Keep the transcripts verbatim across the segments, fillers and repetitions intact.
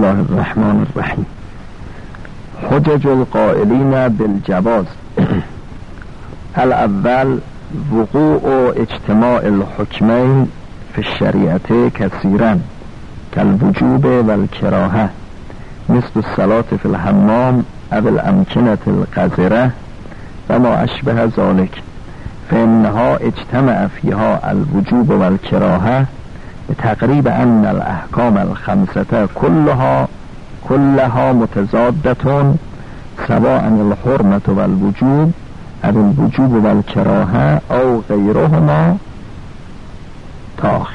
الله الرحمن الرحیم. حجج القائلین بالجواز. الاول وقوع اجتماع الحکمین فی الشریعة کثیرا کالوجوب والکراهه مثل الصلاة فی الحمام او الامکنة القذرة و ما اشبه ذلك، فانها اجتمع فیها الوجوب والکراهه بتقریب ان الاحکام الخمسة كلها كلها متضادة سواء الحرمة والوجوب او الوجوب والکراهه او غیرهما تا آخر.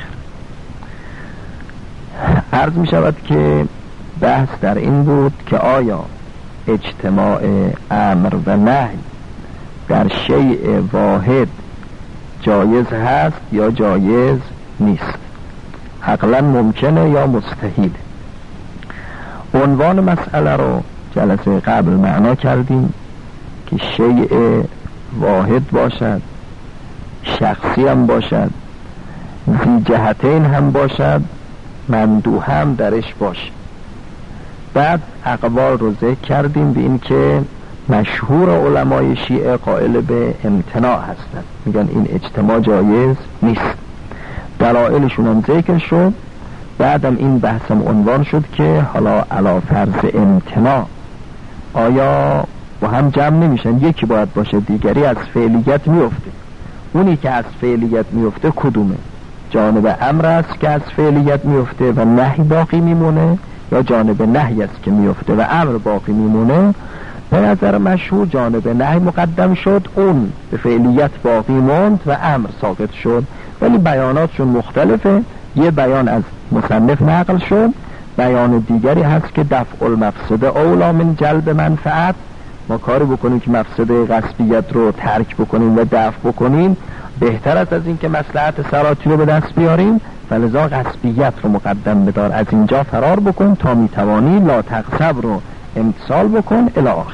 عرض می شود که بحث در این بود که آیا اجتماع امر و نهی در شیء واحد جایز هست یا جایز نیست، عقلا ممکنه یا مستحیل. عنوان مسئله رو جلسه قبل معنا کردیم که شیء واحد باشد، شخصی هم باشد، ذی جهتین هم باشد، مندوح هم درش باشه. بعد اقوال رو ذکر کردیم به این که مشهور علمای شیعه قائل به امتناع هستند، میگن این اجتماع جایز نیست. دلایلشون هم ذکر شد. بعدم این بحثم عنوان شد که حالا علی فرض امتناع آیا با هم جمع نمیشن؟ یکی باید باشه، دیگری از فعلیت میفته. اونی که از فعلیت میفته کدومه؟ جانب امر است که از فعلیت میفته و نهی باقی میمونه، یا جانب نهی است که میفته و امر باقی میمونه؟ به نظر مشهور جانب نهی مقدم شد، اون به فعلیت باقی موند و امر ساقط شد. ولی بیاناتشون مختلفه. یه بیان از مصنف نقل شد، بیان دیگری هست که دفع المفسده اولا من جلب منفعت. ما کاری بکنیم که مفسده غصبیت رو ترک بکنیم و دفع بکنیم بهتر است از این که مصلحت سراتی رو به دست بیاریم، فلذا غصبیت رو مقدم بدار، از اینجا فرار بکن تا میتوانی، لا تغصب رو امتصال بکن الی آخر.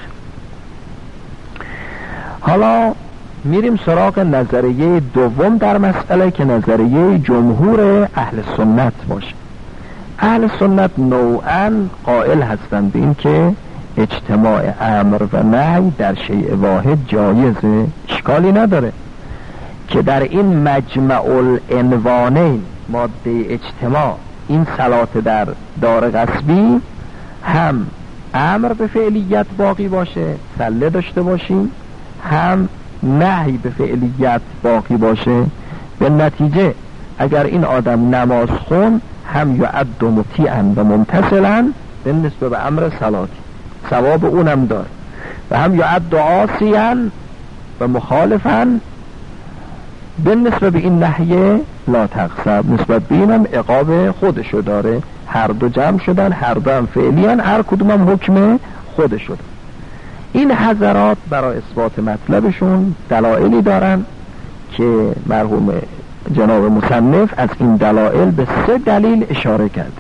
حالا میریم سراغ نظریه دوم در مسئله که نظریه جمهور اهل سنت باشه. اهل سنت نوعاً قائل هستند به این که اجتماع امر و نهی در شیء واحد جایزه، اشکالی نداره که در این مجمع العنوانین ماده اجتماع، این صلات در دار غصبی، هم امر به فعلیت باقی باشه، سله داشته باشیم، هم نهی به فعلیت باقی باشه. به نتیجه اگر این آدم نماز خون هم یعد مطیعا و ممتثلا به نسبت به امر صلاتی، ثواب اونم دار، و هم یعد عاصیا و مخالفا به نسبت به این نهی لا تغصب، نسبت به اینم عقاب خودشو داره. هر دو جمع شدن، هر دو هم فعلیان، هر کدوم هم حکم خودشو داره. این حضرات برای اثبات مطلبشون دلایلی دارن که مرحوم جناب مصنف از این دلایل به سه دلیل اشاره کرده.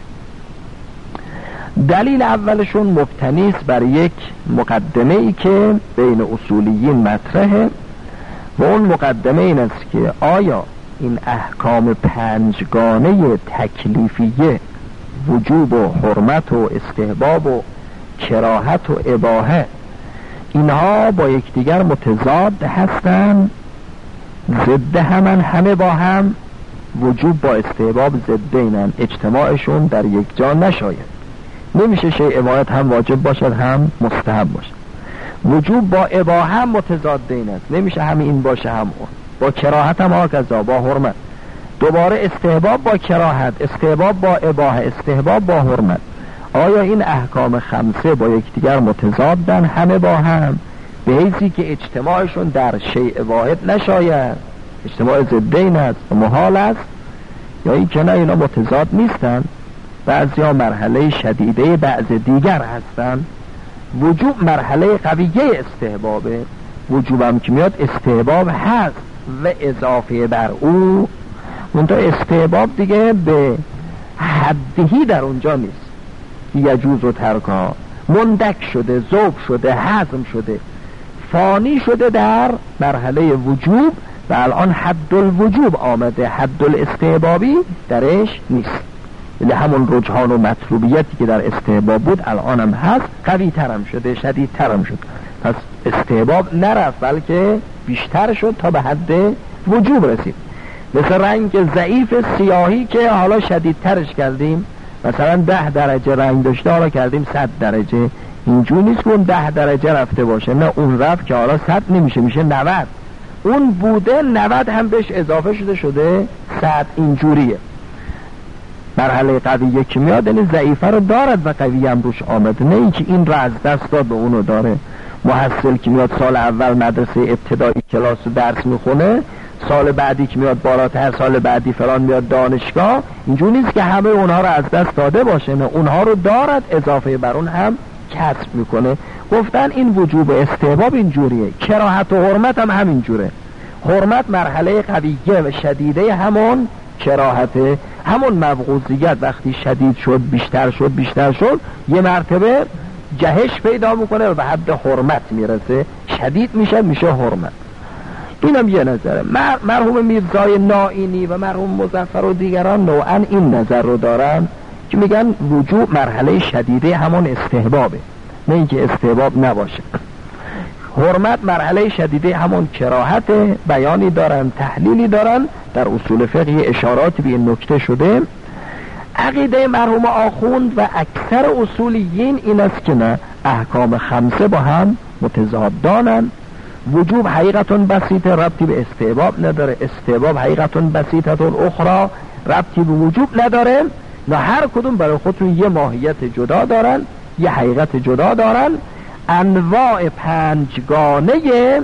دلیل اولشون مبتنی است بر یک مقدمه ای که بین اصولیین مطرحه و اون مقدمه این است که آیا این احکام پنجگانه تکلیفیه، وجوب و حرمت و استحباب و کراهت و اباحه، اینها با یکدیگر متضاد هستن، ضد همن، همه با هم؟ وجوب با استحباب ضد اینن، اجتماعشون در یک جا نشاید. نمیشه شیء واحد هم واجب باشد هم مستحب باشد. وجوب با اباحه هم متضاد این است، نمیشه هم این باشه هم اون. با کراهت هم آکذا، با حرمت. دوباره استحباب با کراهت، استحباب با اباحه، استحباب با حرمت. آیا این احکام خمسه با یکدیگر متضادن همه با هم به حیثی که اجتماعشون در شیء واحد نشاید؟ اجتماع ضدین است و محال است، یا این که نه اینا متضاد نیستن، بعضی ها مرحله شدیده بعض دیگر هستن. وجوب مرحله قویه استحبابه، وجوبم که میاد استحباب هست و اضافه بر او، منتها استحباب دیگه به حدهی در اونجا نیست، یجوز و ترکا مندک شده، ذوب شده، هضم شده، فانی شده در مرحله وجوب و الان حد الوجوب آمده، حد الاستحبابی درش نیست. یعنی همون رجحان و مطلوبیتی که در استحباب بود الان هم هست، قوی ترم شده، شدید ترم شد. پس استحباب نرفت بلکه بیشتر شد تا به حد وجوب رسید. مثل رنگ ضعیف سیاهی که حالا شدید ترش کردیم، مثلا ده درجه رنگ داشته حالا کردیم صد درجه. اینجوری نیست که اون ده درجه رفته باشه، نه اون رفت که حالا صد نمیشه، میشه نود. اون بوده نود هم بهش اضافه شده شده صد. اینجوریه. مرحله قویه که میاد یعنی ضعیفه رو دارد و قوی هم روش آمده، نه اینکه این رو از دست داد به اونو داره. محصل که میاد سال اول مدرسه ابتدایی کلاس و درس میخونه، سال بعدی که میاد بالاتر، سال بعدی فلان میاد دانشگاه، اینجوری نیست که همه اونها رو از دست داده باشه، نه اونها رو دارد، اضافه بر اون هم کسب میکنه. گفتن این وجوب استحباب اینجوریه. کراهت و حرمت هم همینجوره. حرمت مرحله قویه و شدیده همون کراهته، همون مبغوضیت وقتی شدید شد بیشتر شد بیشتر شد یه مرتبه جهش پیدا میکنه و به حد حرمت میرسه، شدید میشه میشه حرمت. اینم یه نظره. مر... مرحوم میرزای نائینی و مرحوم مظفر و دیگران نوعا این نظر رو دارن که میگن وجوب مرحله شدیده همون استحبابه، نه اینکه استحباب نباشه. حرمت مرحله شدیده همون کراهت. بیانی دارن، تحلیلی دارن، در اصول فقه اشاراتی به این نکته شده. عقیده مرحوم آخوند و اکثر اصولیین این است که نه، احکام خمسه با هم متضادانن. وجوب حقیقتون بسیطه، ربطی به استحباب نداره. استحباب حقیقتون بسیطتون اخرى، ربطی به وجوب نداره. نه هر کدوم برای خودشون یه ماهیت جدا دارن، یه حقیقت جدا دارن. انواع پنجگانه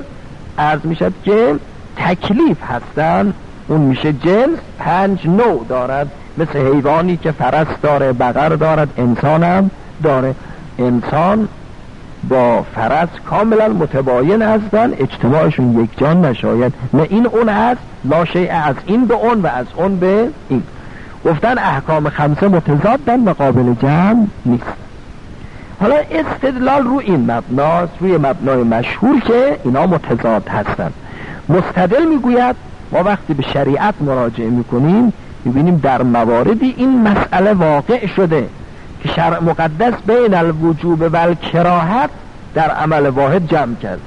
عرض میشد که تکلیف هستن، اون میشه جنس، پنج نوع دارد. مثل حیوانی که فرس داره، بقر دارد، انسان هم داره. انسان با فرس کاملا متباین هستن، اجتماعشون یک جان نشاید، نه این اون هست، لا شیء از این به اون و از اون به این. گفتن احکام خمسه متضادن و قابل جمع نیست. حالا استدلال رو این مبناست، روی مبنای مشهور که اینا متضاد هستن. مستدل میگوید ما وقتی به شریعت مراجعه میکنیم میبینیم در مواردی این مسئله واقع شده که شرع مقدس بین الوجوب و الکراهت در عمل واحد جمع کرده.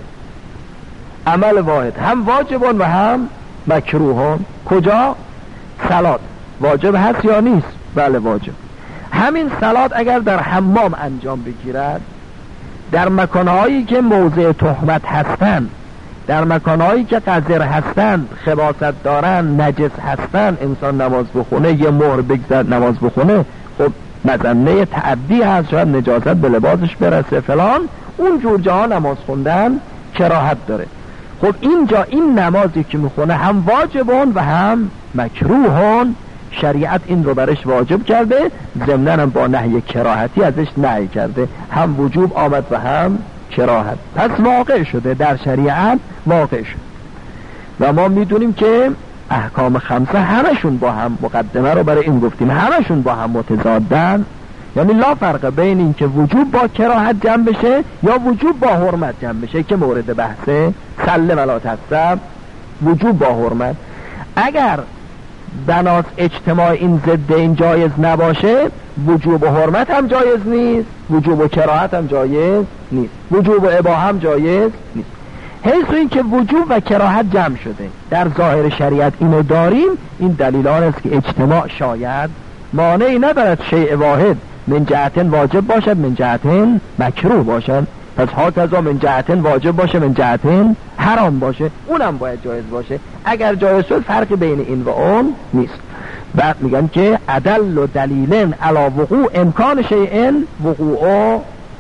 عمل واحد هم واجبون و هم مکروهون. کجا؟ صلات واجب هست یا نیست؟ بله واجب. همین صلات اگر در حمام انجام بگیرد، در مکانهایی که موضع تهمت هستند، در مکانهایی که قذر هستند، خباثت دارن، نجس هستند، انسان نماز بخونه، یه مهر بگذارد نماز بخونه، خب مظنه تعدی هست، شاید نجاست به لباسش برسه فلان، اون جور جاها نماز خوندن کراهت داره. خب اینجا این نمازی که میخونه هم واجبون و هم مکروهون، شریعت این رو برش واجب کرده، ضمناً هم با نهی کراهتی ازش نهی کرده، هم وجوب آمد و هم کراهت. پس واقع شده، در شریعت واقع شد. و ما میدونیم که احکام خمسه همشون با هم، مقدمه رو برای این گفتیم، همشون با هم متضادن. یعنی لا فرق بین این که وجوب با کراهت جمع بشه یا وجوب با حرمت جمع بشه که مورد بحثه. سله ولا تصب، وجوب با حرمت. اگر بناس اجتماع این ضد این جایز نباشه، وجوب و حرمت هم جایز نیست، وجوب و کراهت هم جایز نیست، وجوب و اباحه هم جایز نیست. حیث این که وجوب و کراهت جمع شده در ظاهر شریعت اینو داریم، این دلیل آن است که اجتماع شاید مانعی ندارد شیء واحد من جهتن واجب باشد من جهتن مکروه باشد. پس هاکذا من جهتن واجب باشه من جهتن حرام باشه، اونم باید جایز باشه. اگر جایز شد فرقی بین این و اون نیست. بعد میگن که عدل و دلیلن علی وقوع امکان شیء وقوع،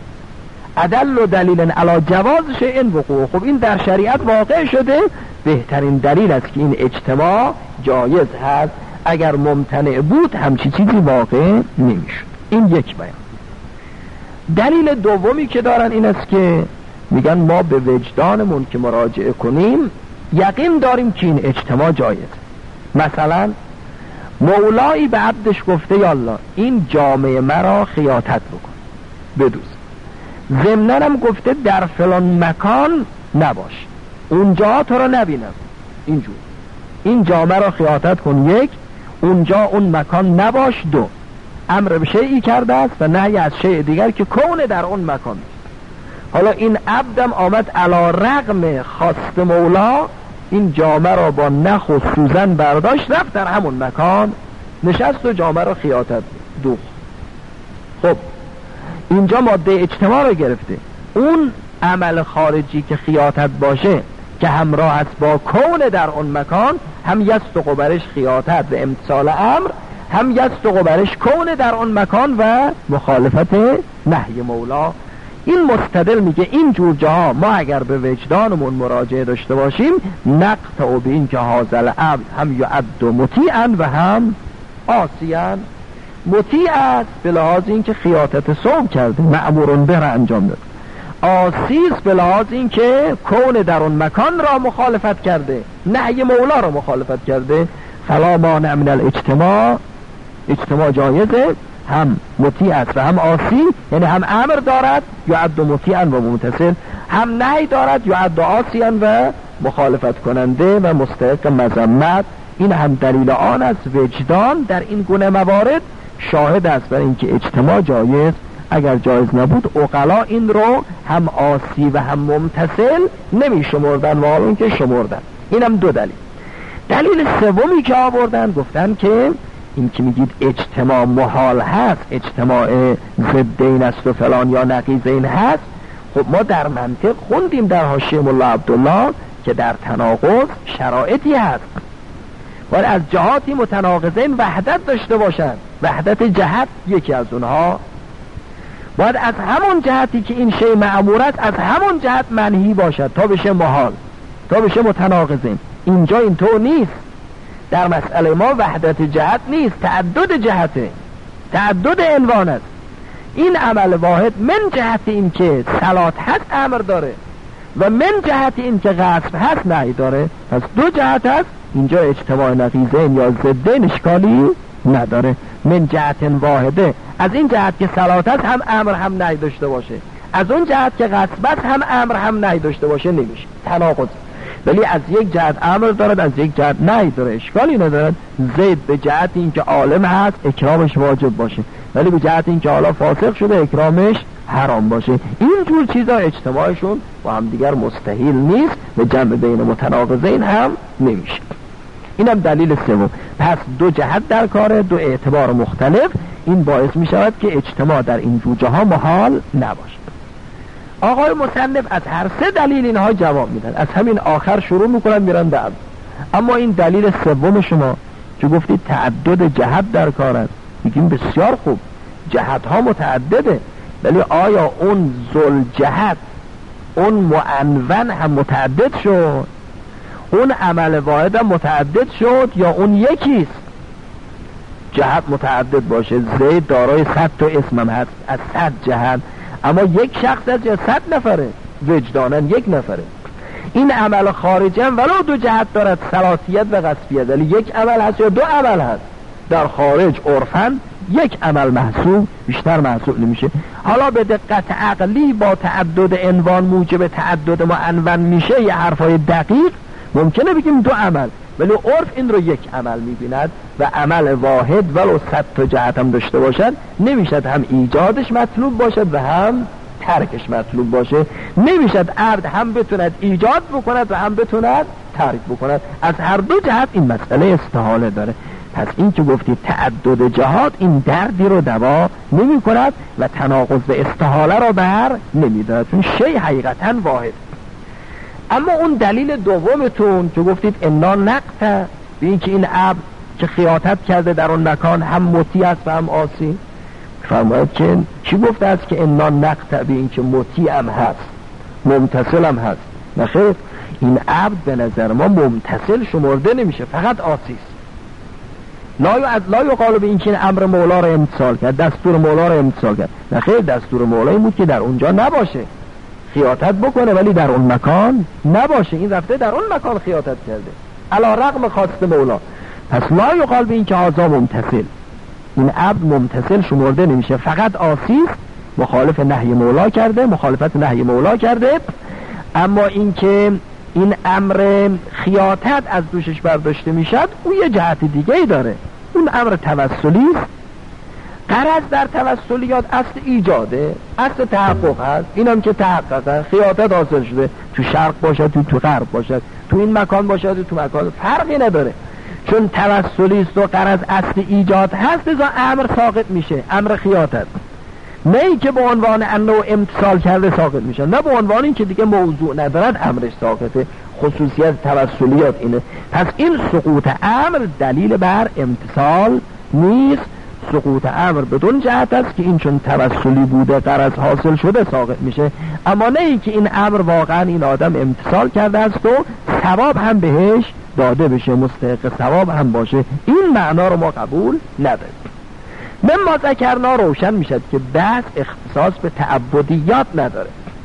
عدل و دلیلن علی جواز شیء وقوع. خب این در شریعت واقع شده، بهترین دلیل است که این اجتماع جایز هست. اگر ممتنع بود همچی چیزی واقع نمیشد. این یک بیان. دلیل دومی که دارن این است که میگن ما به وجدانمون که مراجعه کنیم یقین داریم که این اجتماع جایز. مثلا مولایی به عبدش گفته یا الله این جامعه مرا خیاطت بکن بدوز، ضمناً هم گفته در فلان مکان نباش، اونجا تو رو نبینم، اینجور این جامعه را خیاطت کن، یک، اونجا اون مکان نباش، دو. امر به شیئی کرده است و نهی از شیء دیگر که کون در اون مکان. حالا این عبدم آمد علی رغم خواست مولا، این جامه را با نخ و سوزن برداشت، رفت در همون مکان نشست و جامه را خیاطت دوخت. خب اینجا ماده اجتماع را گرفته. اون عمل خارجی که خیاطت باشه که همراه است با کون در اون مکان، هم یست و قبرش خیاطت و امتثال امر، هم یست و قبرش کون در اون مکان و مخالفت نهی مولا. این مستدل میگه این جور جاها ما اگر به وجدانمون مراجعه داشته باشیم، نقطع و به این که حاصل عبد هم یعد مطیعا و هم عاصیان. مطیع است به لحاظ این که خیاطت صوم کرده، مأمورون به را انجام داد. عاصی است به لحاظ این که کون در اون مکان را مخالفت کرده، نهی مولا را مخالفت کرده. فلا مانع من الاجتماع، اجتماع جایزه، هم مطیع است و هم عاصی، یعنی هم امر دارد یعد مطیعا و ممتثل، هم نهی دارد یعد عاصیا و مخالفت کننده و مستحق مذمت. این هم دلیل آن است وجدان در این گونه موارد شاهد است برای اینکه اجتماع جایز. اگر جایز نبود عقلا این رو هم عاصی و هم ممتثل نمی شمردن و حالا اینکه شمردن. این هم دو دلیل. دلیل سومی که آوردن گفتن که این که میگید اجتماع محال هست، اجتماع ضدین است و فلان یا نقیضین هست، خب ما در منطق خوندیم در حاشیه ملا عبدالله که در تناقض شرایطی هست باید از جهاتی متناقضین وحدت داشته باشند. وحدت جهت یکی از اونها، باید از همون جهتی که این شی مأمور است از همون جهت منهی باشد تا بشه محال، تا بشه متناقضین. اینجا اینطور نیست. در مسئله ما وحدت جهت نیست، تعدد جهته، تعدد عنوان است. این عمل واحد من جهت این که صلات هست امر داره و من جهت این که غصب هست نهی داره. پس دو جهت هست. اینجا اجتماع نقیضین یا ضدین اشکالی نداره. من جهت واحده، از این جهت که صلات هست هم امر هم نهی داشته باشه، از اون جهت که غصب هست هم امر هم نهی داشته باشه، نمیشه تناقض. ولی از یک جهت امر دارد از یک جهت نهی داره، اشکالی ندارد. زید به جهت این که عالم هست اکرامش واجب باشه، ولی به جهت این که حالا فاسق شده اکرامش حرام باشه. این جور چیزا اجتماعشون با هم دیگر مستحیل نیست و جمع بین متناقضین هم نمیشه. اینم دلیل سوم. پس دو جهت در کاره، دو اعتبار مختلف، این باعث می شود که اجتماع در این جور جاها محال نباشد. آقای مصنف از هر سه دلیل اینها جواب میدن، از همین آخر شروع میکنن میرن به اول. اما این دلیل سوم شما که گفتید تعدد جهت در کار است، میگیم بسیار خوب، جهت ها متعدده، ولی آیا اون ذل جهت، اون معنون هم متعدد شد؟ اون عمل واحد هم متعدد شد یا اون یکیست؟ جهت متعدد باشه، زید دارای صد تا اسم هم هست از صد جهت، اما یک شخص از یا صد نفره، وجدانن یک نفره. این عمل خارجی هم ولو دو جهت دارد، ثلاثیت و قصفیت، ولی یک عمل هست یا دو عمل هست. در خارج عرفاً یک عمل محسوب، بیشتر محسوب نمیشه. حالا به دقت عقلی با تعدد عنوان موجب تعدد معنون میشه، یه حرفای دقیق ممکنه بگیم دو عمل، ولی عرف این رو یک عمل میبیند و عمل واحد ولو صد تا جهت هم داشته باشد نمیشد هم ایجادش مطلوب باشد و هم ترکش مطلوب باشه. نمیشد عبد هم بتوند ایجاد بکند و هم بتوند ترک بکند. از هر دو جهت این مسئله استحاله داره. پس این که گفتید تعدد جهات این دردی رو دوا نمی کند و تناقض و استحاله رو بر نمی دارد، چون شی حقیقتا واحد. اما اون دلیل دومتون که گفتید انا نقطع، به این که این عبد که خیاطت کرده در اون مکان هم مطیع است و هم عاصی، فرماید که چی گفته است که انا نقطع، به این که مطیع هم هست ممتثل هم هست؟ نخیر، این عبد به نظر ما ممتثل شمرده نمیشه، فقط عاصی است. لا از لا یقال به این که این امر مولا رو امتثال کرد، دستور مولا رو امتثال کرد. نخیر، دستور مولا این بود که در اونجا نباشه، خیاطت بکنه ولی در اون مکان نباشه. این رفته در اون مکان خیاطت کرده علی رغم خواست مولا. پس لا یقال به این که هذا ممتثل، این عبد ممتثل شمرده نمیشه، فقط عاصی است، مخالف نهی مولا کرده، مخالفت نهی مولا کرده. اما این که این امر خیاطت از دوشش برداشته میشد، اون یه جهت دیگه ای داره، اون امر توسلی است. غرض در توسلیات اصل ایجاده، اصل تحقق هست، اینم که تحقق هست، خیاطت حاصل شده، تو شرق باشد تو تو غرب باشد، تو این مکان باشد تو مکان، فرقی نداره، چون توسلی است و غرض اصل ایجاد هست، ازا امر ساقط میشه، امر خیاطت، نه ای که به عنوان انه امتصال کرده ساقط میشه، نه به عنوان این که دیگه موضوع ندارد امرش ساقطه. خصوصیت توسلیات اینه. پس این سقوط امر دلیل بر امتصال نیست، سقوط امر بدون جهت است که این چون توسلی بوده غرض حاصل شده ساقط میشه، اما نه ای که این امر واقعا این آدم امتصال کرده است و ثواب هم بهش داده بشه، مستحق ثواب هم باشه، این معنا رو ما قبول نداریم. مما ذکرنا روشن میشد که بحث اختصاص به تعبدیات نداره،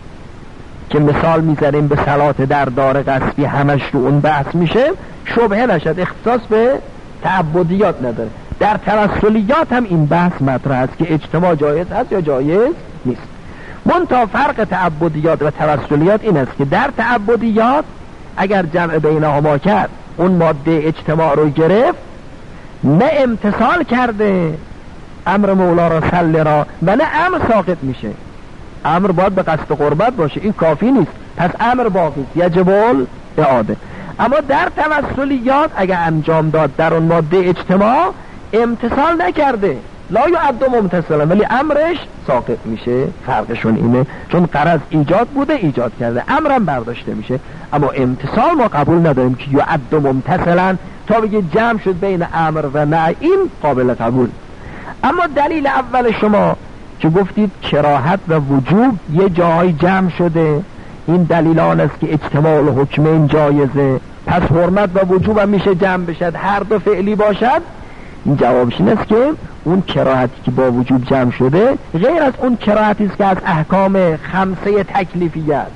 که مثال میزنیم به صلات در دار قصبی همش رو اون بحث میشه، شبهه نشد، اختصاص به تعبدیات نداره. در توسلیات هم این بحث مطرح است که اجتماع جایز هست یا جایز نیست. منتها فرق تعبدیات و توسلیات این است که در تعبدیات اگر جمع بینهما کرد، اون ماده اجتماع رو گرفت، نه امتصال کرده امر مولا را سل را و نه امر ساقط میشه، امر باید به قصد قربت باشه، این کافی نیست، پس امر باقی است، یجب الاعاده. اما در توسلیات اگر انجام داد در اون ماده اجتماع امتصال نکرده، لا یعد ممتصلا، ولی امرش ساقط میشه. فرقشون اینه، چون غرض ایجاد بوده ایجاد کرده، امرم برداشته میشه، اما امتصال ما قبول نداریم که یعد ممتصلا تا بگه جمع شد بین امر و نه، این قابل قبول. اما دلیل اول شما که گفتید کراهت و وجوب یه جای جمع شده، این دلیل آن است که اجتماع الحکمین جایزه، پس حرمت و وجوب هم میشه جمع بشد، هر دو فعلی باشد. این جوابش این است که اون کراهتی که با وجوب جمع شده غیر از اون کراهتی است که از احکام خمسه تکلیفیت،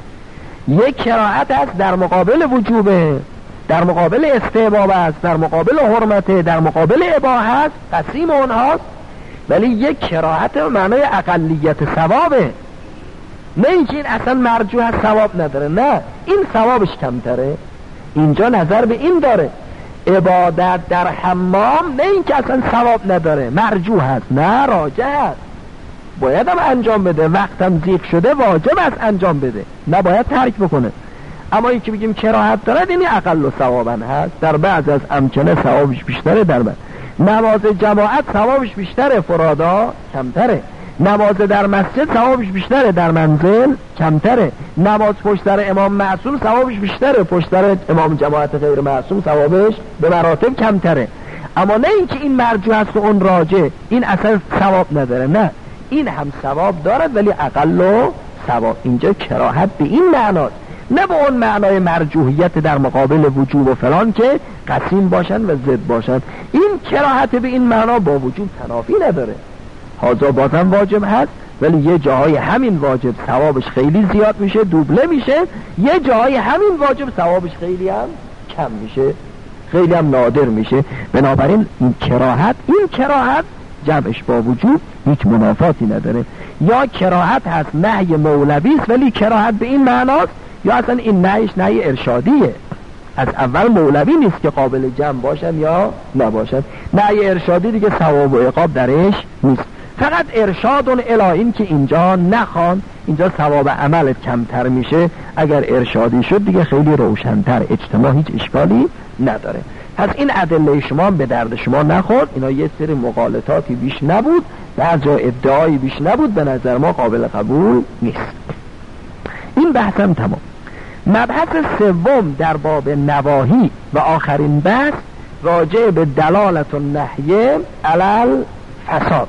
یک کراهت است در مقابل وجوبه، در مقابل استحباب است، در مقابل حرمته، در مقابل اباحه است، قسیم اونهاست، ولی یک کراهت معنای اقلیت ثوابه، نه اینکه این اصلا مرجوح از ثواب نداره، نه این ثوابش کمتره. اینجا نظر به این داره عبادت در حمام نه اینکه اصلا ثواب نداره، مرجوح هست، نه راجح هست، باید هم انجام بده، وقتم ضیق شده واجب است انجام بده، نباید ترک بکنه. اما این که بگیم کراهت دارد، اینی اقل و ثوابن هست، در بعض از امکنه ثوابش بیشتره، در بعض نماز جماعت ثوابش بیشتره، فرادا کمتره، نماز در مسجد ثوابش بیشتره، در منزل کمتره، نماز پشت سر امام معصوم ثوابش بیشتره، پشت سر امام جماعت غیر معصوم ثوابش به مراتب کمتره. اما نه اینکه این مرجوع است و اون راجع، این اصلا ثواب نداره، نه این هم ثواب دارد ولی اقل و ثواب. اینجا کراهت به این معناست، نه به اون معنای مرجوحیت در مقابل وجوب و فلان که قسیم باشن و ضد باشن. این کراهت به این معنا با وجوب تنافی نداره، حاضر بازم واجب هست، ولی یه جاهای همین واجب ثوابش خیلی زیاد میشه، دوبله میشه، یه جاهای همین واجب ثوابش خیلی هم کم میشه، خیلی هم نادر میشه. بنابراین این کراهت این کراهت جمعش با وجوب هیچ منافاتی نداره. یا کراهت هست نهی مولوی است ولی کراهت به این معناست، یا اصلا این نهیش نهی ارشادیه، از اول مولوی نیست که قابل جمع باشن یا نباشن. نهی ارشادی دیگه ثواب و عقاب درش نیست، فقط ارشاد اون الهین که اینجا نخوان، اینجا ثواب عملت کمتر میشه، اگر ارشادی شد دیگه خیلی روشنتر، اجتماع هیچ اشکالی نداره. پس این ادله شما به درد شما نخورد، اینا یه سری مغالطاتی بیش نبود، در جا ادعایی بیش نبود، به نظر ما قابل قبول نیست. این بحثم تمام. مبحث سوم در باب نواهی و آخرین بحث راجع به دلالت النهی علی الفساد.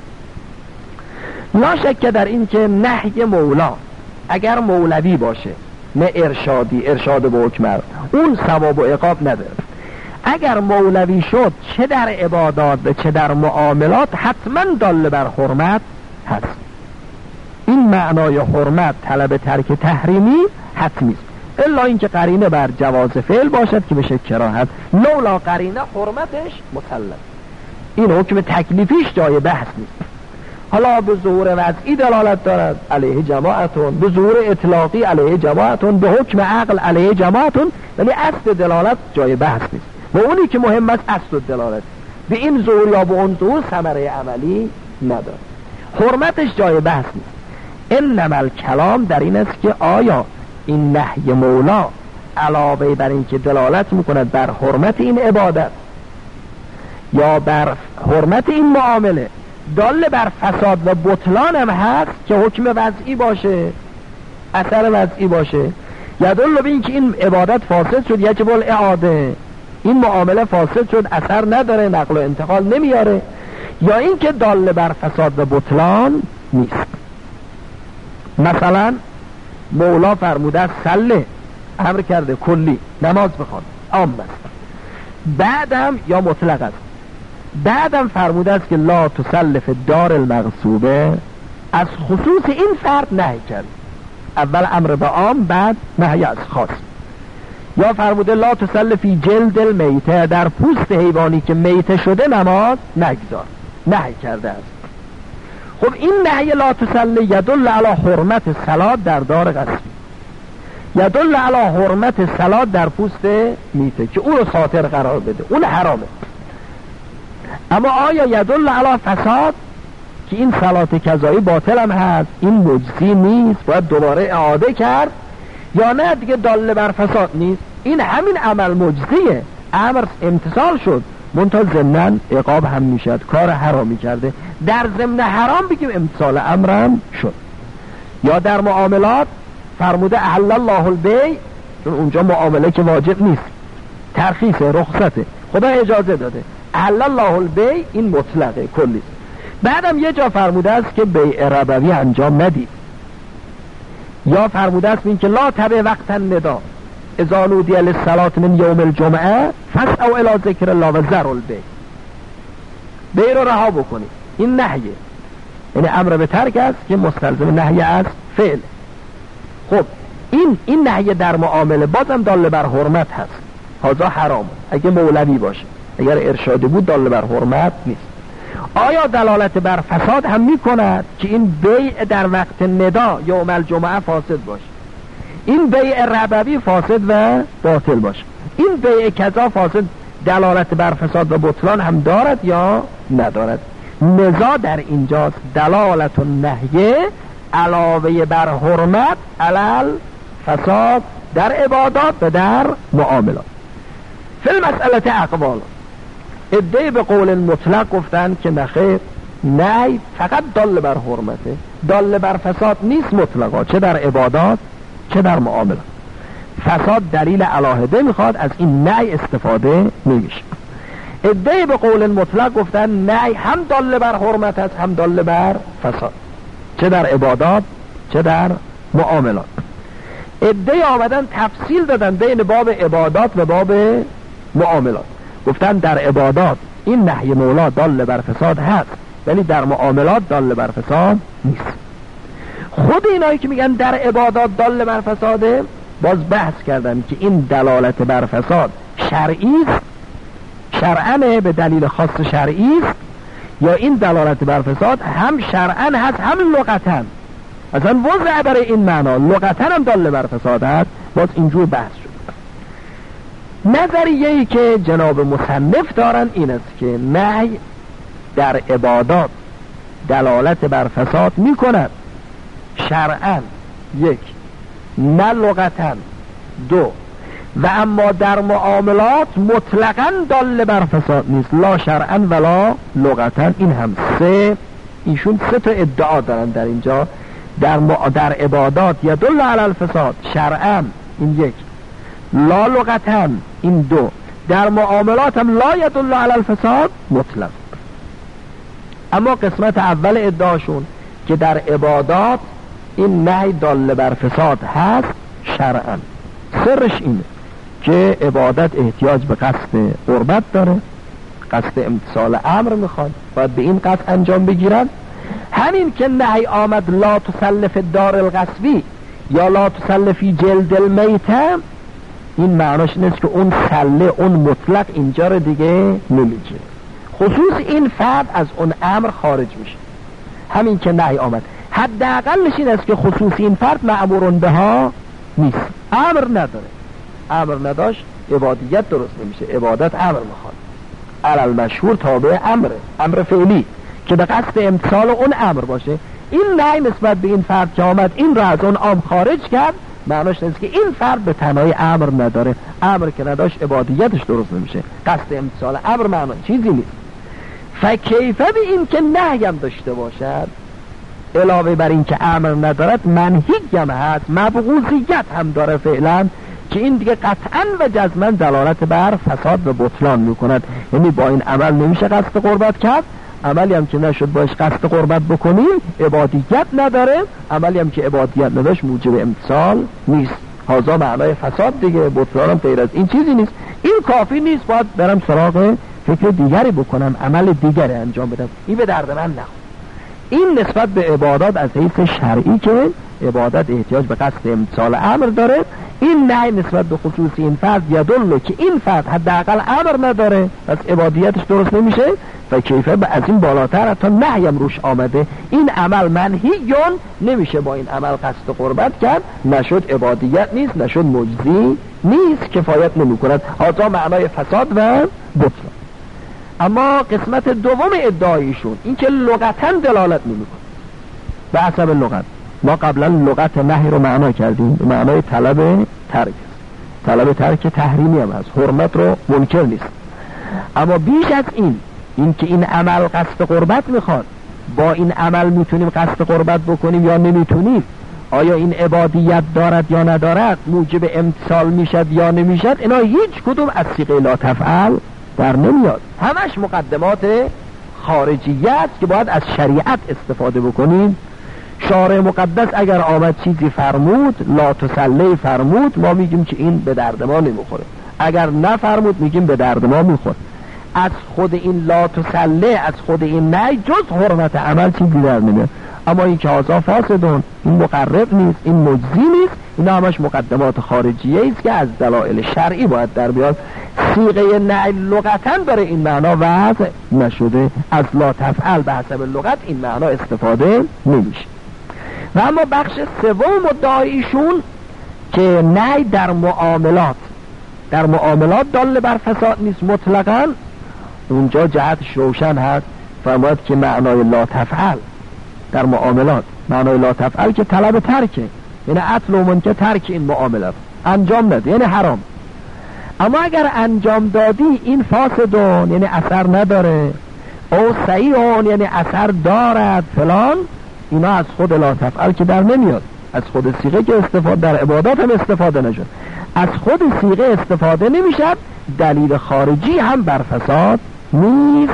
لا شک در این که نهی مولا اگر مولوی باشه نه ارشادی، ارشاد به حکم، اون ثواب و عقاب نداره. اگر مولوی شد چه در عبادات و چه در معاملات حتما دال بر حرمت هست. این معنای حرمت طلب ترک تحریمی حتمی است، الا اینکه قرینه بر جواز فعل باشد که بشه کراهت، لولا قرینه حرمتش مسلم. این حکم تکلیفیش جای بحث نیست. حالا به ظهور وضعی دلالت دارد علیه جماعتون، به ظهور اطلاقی علیه جماعتون، به حکم عقل علیه جماعتون، ولی اصل دلالت جای بحث نیست و اونی که مهم است اصل دلالت. به این ظهور یا به اون ظهور ثمره عملی نداره. حرمتش جای بحث نیست. انما الکلام در این است که آیا این نهی مولا علاوه بر این که دلالت میکند بر حرمت این عبادت یا بر حرمت این معامله دال بر فساد و بطلان هم هست که حکم وضعی باشه، اثر وضعی باشه، یدل به این که این عبادت فاسد شد یجب الاعاده، این معامله فاسد شد، اثر نداره، نقل و انتقال نمیاره، یا این که دال بر فساد و بطلان نیست. مثلا مولا فرموده است صله، امر کرده کلی نماز بخوان، عام است. بعدم یا مطلق است، بعدم فرموده است که لا تصل فی الدار المغصوبه، از خصوص این فرد نهی کرد، اول امر به عام بعد نهی از خاص. یا فرموده لا تصل فی جلد المیته، در پوست حیوانی که میته شده نماز نگذار، نهی کرده است. خب این نهی لا تصل یدل علی حرمت صلات در دار غصبی، یدل علی حرمت صلات در پوست میته که اون رو ساتر قرار بده، اون حرامه. اما آیا یدل علی فساد که این صلات کذایی باطل هم هست، این مجزی نیست، باید دوباره اعاده کرد، یا نه دیگه دال بر فساد نیست، این همین عمل مجزیه، امر امتثال شد منتها ضمناً عقاب هم میشد، کار حرامی کرده، در ضمن حرام بگیم امتثال امرم شد. یا در معاملات فرموده احل الله البیع، چون اونجا معامله که واجب نیست، ترخیصه، رخصته، خدا اجازه داده، احل الله البیع این مطلقه کلی. بعدم یه جا فرموده است که بیع ربوی انجام ندید. یا فرموده است این که لا تبع وقت الندا اذا نودی للصلاة من یوم الجمعه فاسعوا الی ذکر الله و ذروا البیع، بیع رو رها بکنید، این نهیه، یعنی امر به ترک است که مستلزم نهی از فعل. خب این این نهی در معامله بازم دال بر حرمت هست، هذا حرام اگه مولوی باشه، اگر ارشادی بود دال بر حرمت نیست. آیا دلالت بر فساد هم میکند که این بیع در وقت ندا یوم الجمعه فاسد باشه، این بیع ربوی فاسد و باطل باشه، این بیع کذا فاسد، دلالت بر فساد و بطلان هم دارد یا ندارد؟ نزاع در اینجاست، دلالت النهی علاوه بر حرمت علل فساد در عبادات و در معاملات. فی المسئله اقوال، ادعی به قول مطلق گفتن که نخیر، نه فقط دال بر حرمته، دال بر فساد نیست مطلقا، چه در عبادات چه در معاملات. فساد دلیل علاهده میخواد، از این نه استفاده نمیشه. ادعی به قول مطلق گفتن نه هم دال بر حرمت است هم دال بر فساد، چه در عبادات چه در معاملات. ادعی آمدن تفصیل دادن بین باب عبادات و باب معاملات، گفتن در عبادات این نهی مولا دال بر فساد هست ولی در معاملات دال بر فساد نیست. خود اینایی که میگن در عبادات دال بر فساده، باز بحث کردن که این دلالت بر فساد شرعی است، شرعاً به دلیل خاص شرعی است، یا این دلالت بر فساد هم شرعاً هست هم لغتاً، اصلا وضع برای این معنا لغتاً هم دال بر فساد هست. باز اینجور بحث شد. نظریه‌ای که جناب مصنف دارن این است که نهی در عبادات دلالت بر فساد میکند شرعاً، یک، نه لغتاً، دو، و اما در معاملات مطلقاً دال بر فساد نیست، لا شرعاً ولا لغتاً. این هم سه، ایشون سه تا ادعا دارن در اینجا. در, م... در عبادات یدل علی الفساد شرعاً، این یک، لا لغتاً، این دو، در معاملات هم لا یدل علی الفساد مطلق. اما قسمت اول ادعاشون که در عبادات این نهی دال بر فساد هست شرعاً، سرش اینه که عبادت احتیاج به قصد قربت داره، قصد امتثال امر میخواد، باید به این قصد انجام بگیرن. همین که نهی آمد لا تصل فی الدار الغصبی یا لا تصل فی جلد المیته، این معناش نیست که اون سله اون مطلق اینجا رو دیگه نمیگیره، خصوص این فرد از اون امر خارج میشه. همین که نهی آمد حداقلش این است که خصوص این فرد مأمورون بها نیست، امر نداره، امر نداشت عبادیت درست نمیشه، عبادت امر میخواد. علل مشهور تابع امره، امر فعلی که به قصد امتثال اون امر باشه. این نهی نسبت به این فرد که آمد این را از اون عام خارج کرد، معناش نیست که این فرد به تنهای امر نداره، امر که نداشت عبادیتش درست نمیشه. قصد امتثال امر معنا چیزی نیست. فکیفه به این که نهی هم داشته باشد، علاوه بر این که امر ندارد منهی هم هست، مبغوضیت هم داره فعلا، که این دیگه قطعا و جزما دلالت بر فساد و بطلان میکند. یعنی با این عمل نمیشه قصد قربت کرد، عملی هم که نشد باش قصد قربت بکنیم عبادیت نداره، عملی هم که عبادیت نداشت موجب امتثال نیست. هذا معنای فساد دیگه، بطلان هم غیر از این چیزی نیست. این کافی نیست، باید برم سراغ فکر دیگری بکنم، عمل دیگری انجام بدم، این به درد من نخور. این نسبت به عبادات از حیث شرعی که عبادت احتیاج به قصد امتثال امر داره، این نه نسبت به خصوص این فرد یدل که این فرد حداقل امر نداره پس عبادیتش درست نمیشه. و کیفه به از این بالاتر حتی نهیم روش آمده، این عمل منهیون نمیشه با این عمل قصد قربت کرد، نشد عبادیت نیست، نشد مجزی نیست، کفایت نمی کند. حتی معنای فساد و بطلان. اما قسمت دوم ادعایشون این که لغتا دلالت نمی کند به حسب لغت. ما قبلا لغت نهی رو معنا کردیم به معنای طلب ترک، طلب ترک تحریمی هم هست، حرمت رو منکر نیست. اما بیش از این، این که این عمل قصد قربت میخواد، با این عمل میتونیم قصد قربت بکنیم یا نمیتونیم، آیا این عبادیت دارد یا ندارد، موجب امتثال میشد یا نمیشد، اینا هیچ کدوم از صیغه لا تفعل در نمیاد. همش مقدمات خارجیت که باید از شریعت استفاده بکنیم. شارع مقدس اگر آمد چیزی فرمود، لا تسلی فرمود، ما میگیم که این به درد ما نمیخوره. اگر نفرمود میگیم به درد ما میخوره. از خود این لا تسلی، از خود این نه، جز حرمت عمل چیزی در نمیاد. اما این که هازا فاسدون، این مقرب نیست، این مجزی نیست، این همش مقدمات خارجیه است که از دلایل شرعی باید در بیاد. صیغه نه لغتا برای این معنا وضع نشده، از لا تفعل به حسب لغت این معنا استفاده نمیشه. و اما بخش سوم مدعایشون که نه در معاملات، در معاملات دال بر فساد نیست مطلقاً، اونجا جهتش روشن هست، فرماید که معنای لا تفعل در معاملات، معنای لا تفعل که طلب ترکه، یعنی عطل و منکر ترک این معاملات انجام نده، یعنی حرام. اما اگر انجام دادی این فاسدون، یعنی اثر نداره، او صحیحون، یعنی اثر دارد فلان، اینا از خود لا تفعل که در نمیاد. از خود صیغه که استفاده در عبادات هم استفاده نشد، از خود صیغه استفاده نمیشد. دلیل خارجی هم بر فساد نیست،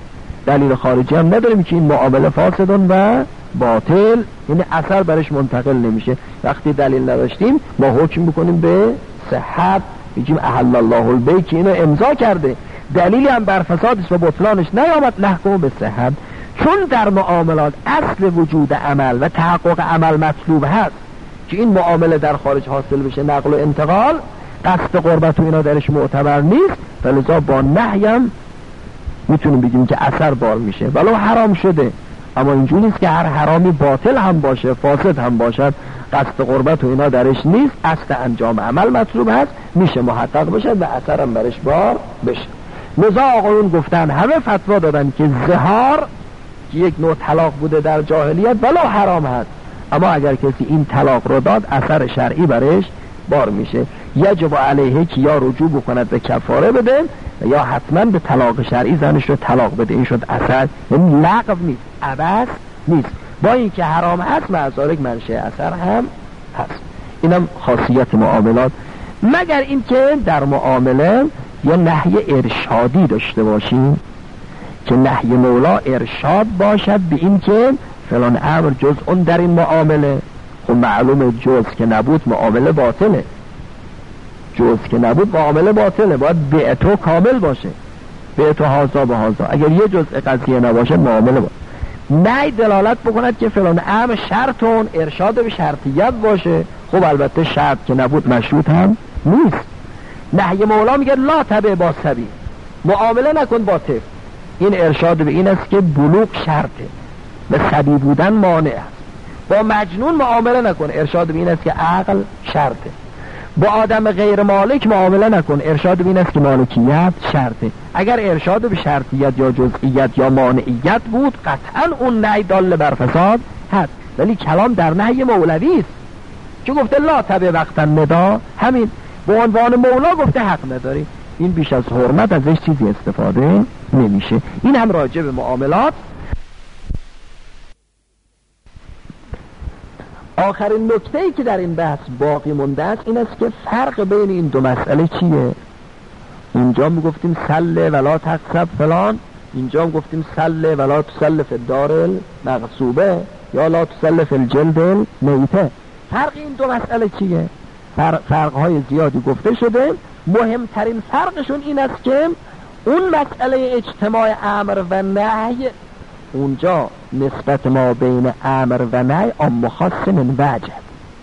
دلیل خارجی هم نداریم که این معامله فاسدون و باطل، یعنی اثر برش منتقل نمیشه. وقتی دلیل نداشتیم ما حکم بکنیم به صحت، میگیم احل الله البیع که اینو امضا کرده، دلیلی هم بر فسادش و بطلانش نیامد، نحکم به صحت. چون در معاملات اصل وجود عمل و تحقق عمل مطلوب هست که این معامله در خارج حاصل بشه، نقل و انتقال، قصد قربت و اینا درش معتبر نیست، فلذا با نهیم میتونیم بگیم که اثر بار میشه ولو حرام شده. اما اینجوری نیست که هر حرامی باطل هم باشه، فاسد هم باشد، قصد قربت و اینا درش نیست، اصل انجام عمل مطلوب هست، میشه محقق بشه و اثر هم برش بار بشه. لذا آقایون گفتن، همه فتوا دادن که زهار که یک نوع طلاق بوده در جاهلیت ولو حرام هست، اما اگر کسی این طلاق رو داد اثر شرعی برش بار میشه. یجب علیه که یا رجوع بکند به کفاره بده یا حتما به طلاق شرعی زنش رو طلاق بده. این شد اثر، یعنی لغو نیست، عبث نیست، با این که حرام هست معذالک منشأ اثر هم هست. اینم خاصیت معاملات. مگر این که در معامله یه نهی ارشادی داشته باشیم که نهی مولا ارشاد باشد به این که فلان امر جز اون در این معامله. خب معلوم جز که نبود معامله باطله، جز که نبود معامله باطله، باید بیعتو کامل باشه، بیعتو هازا به هازا. اگر یه جزء قضیه نباشه معامله باشه. نه دلالت بکند که فلان امر شرطون، ارشاد به شرطیت باشه. خب البته شرط که نبود مشروط هم نیست. نهی مولا میگه لا تبع با سبی، معامله نکن با طفل. این ارشاد به این است که بلوغ شرطه، به سبی بودن مانع است. با مجنون معامله نکن، ارشاد به این است که عقل شرطه. با آدم غیر مالک معامله نکن. ارشاد بین است که مالکیت شرطه. اگر ارشاد به شرطیت یا جزئیت یا مانعیت بود قطعا اون نهی دال بر فساد هست، ولی کلام در نهی مولوی است که گفته لا تبع وقت الندا، همین به عنوان مولا گفته حق نداری. این بیش از حرمت ازش چیزی استفاده نمیشه. این هم راجع به معاملات. آخرین نکته‌ای که در این بحث باقی مونده است این است که فرق بین این دو مسئله چیه. اینجا میگفتیم سله ولا تقصب فلان، اینجا میگفتیم سله ولا تسل فی الدار المغصوبه یا لا تسل فی الجلد المیته. فرق این دو مسئله چیه؟ فرق فرق‌های زیادی گفته شده. مهمترین فرقشون این است که اون مسئله اجتماع امر و نهی اونجا نسبت ما بین امر و نهی عام خاص من وجه،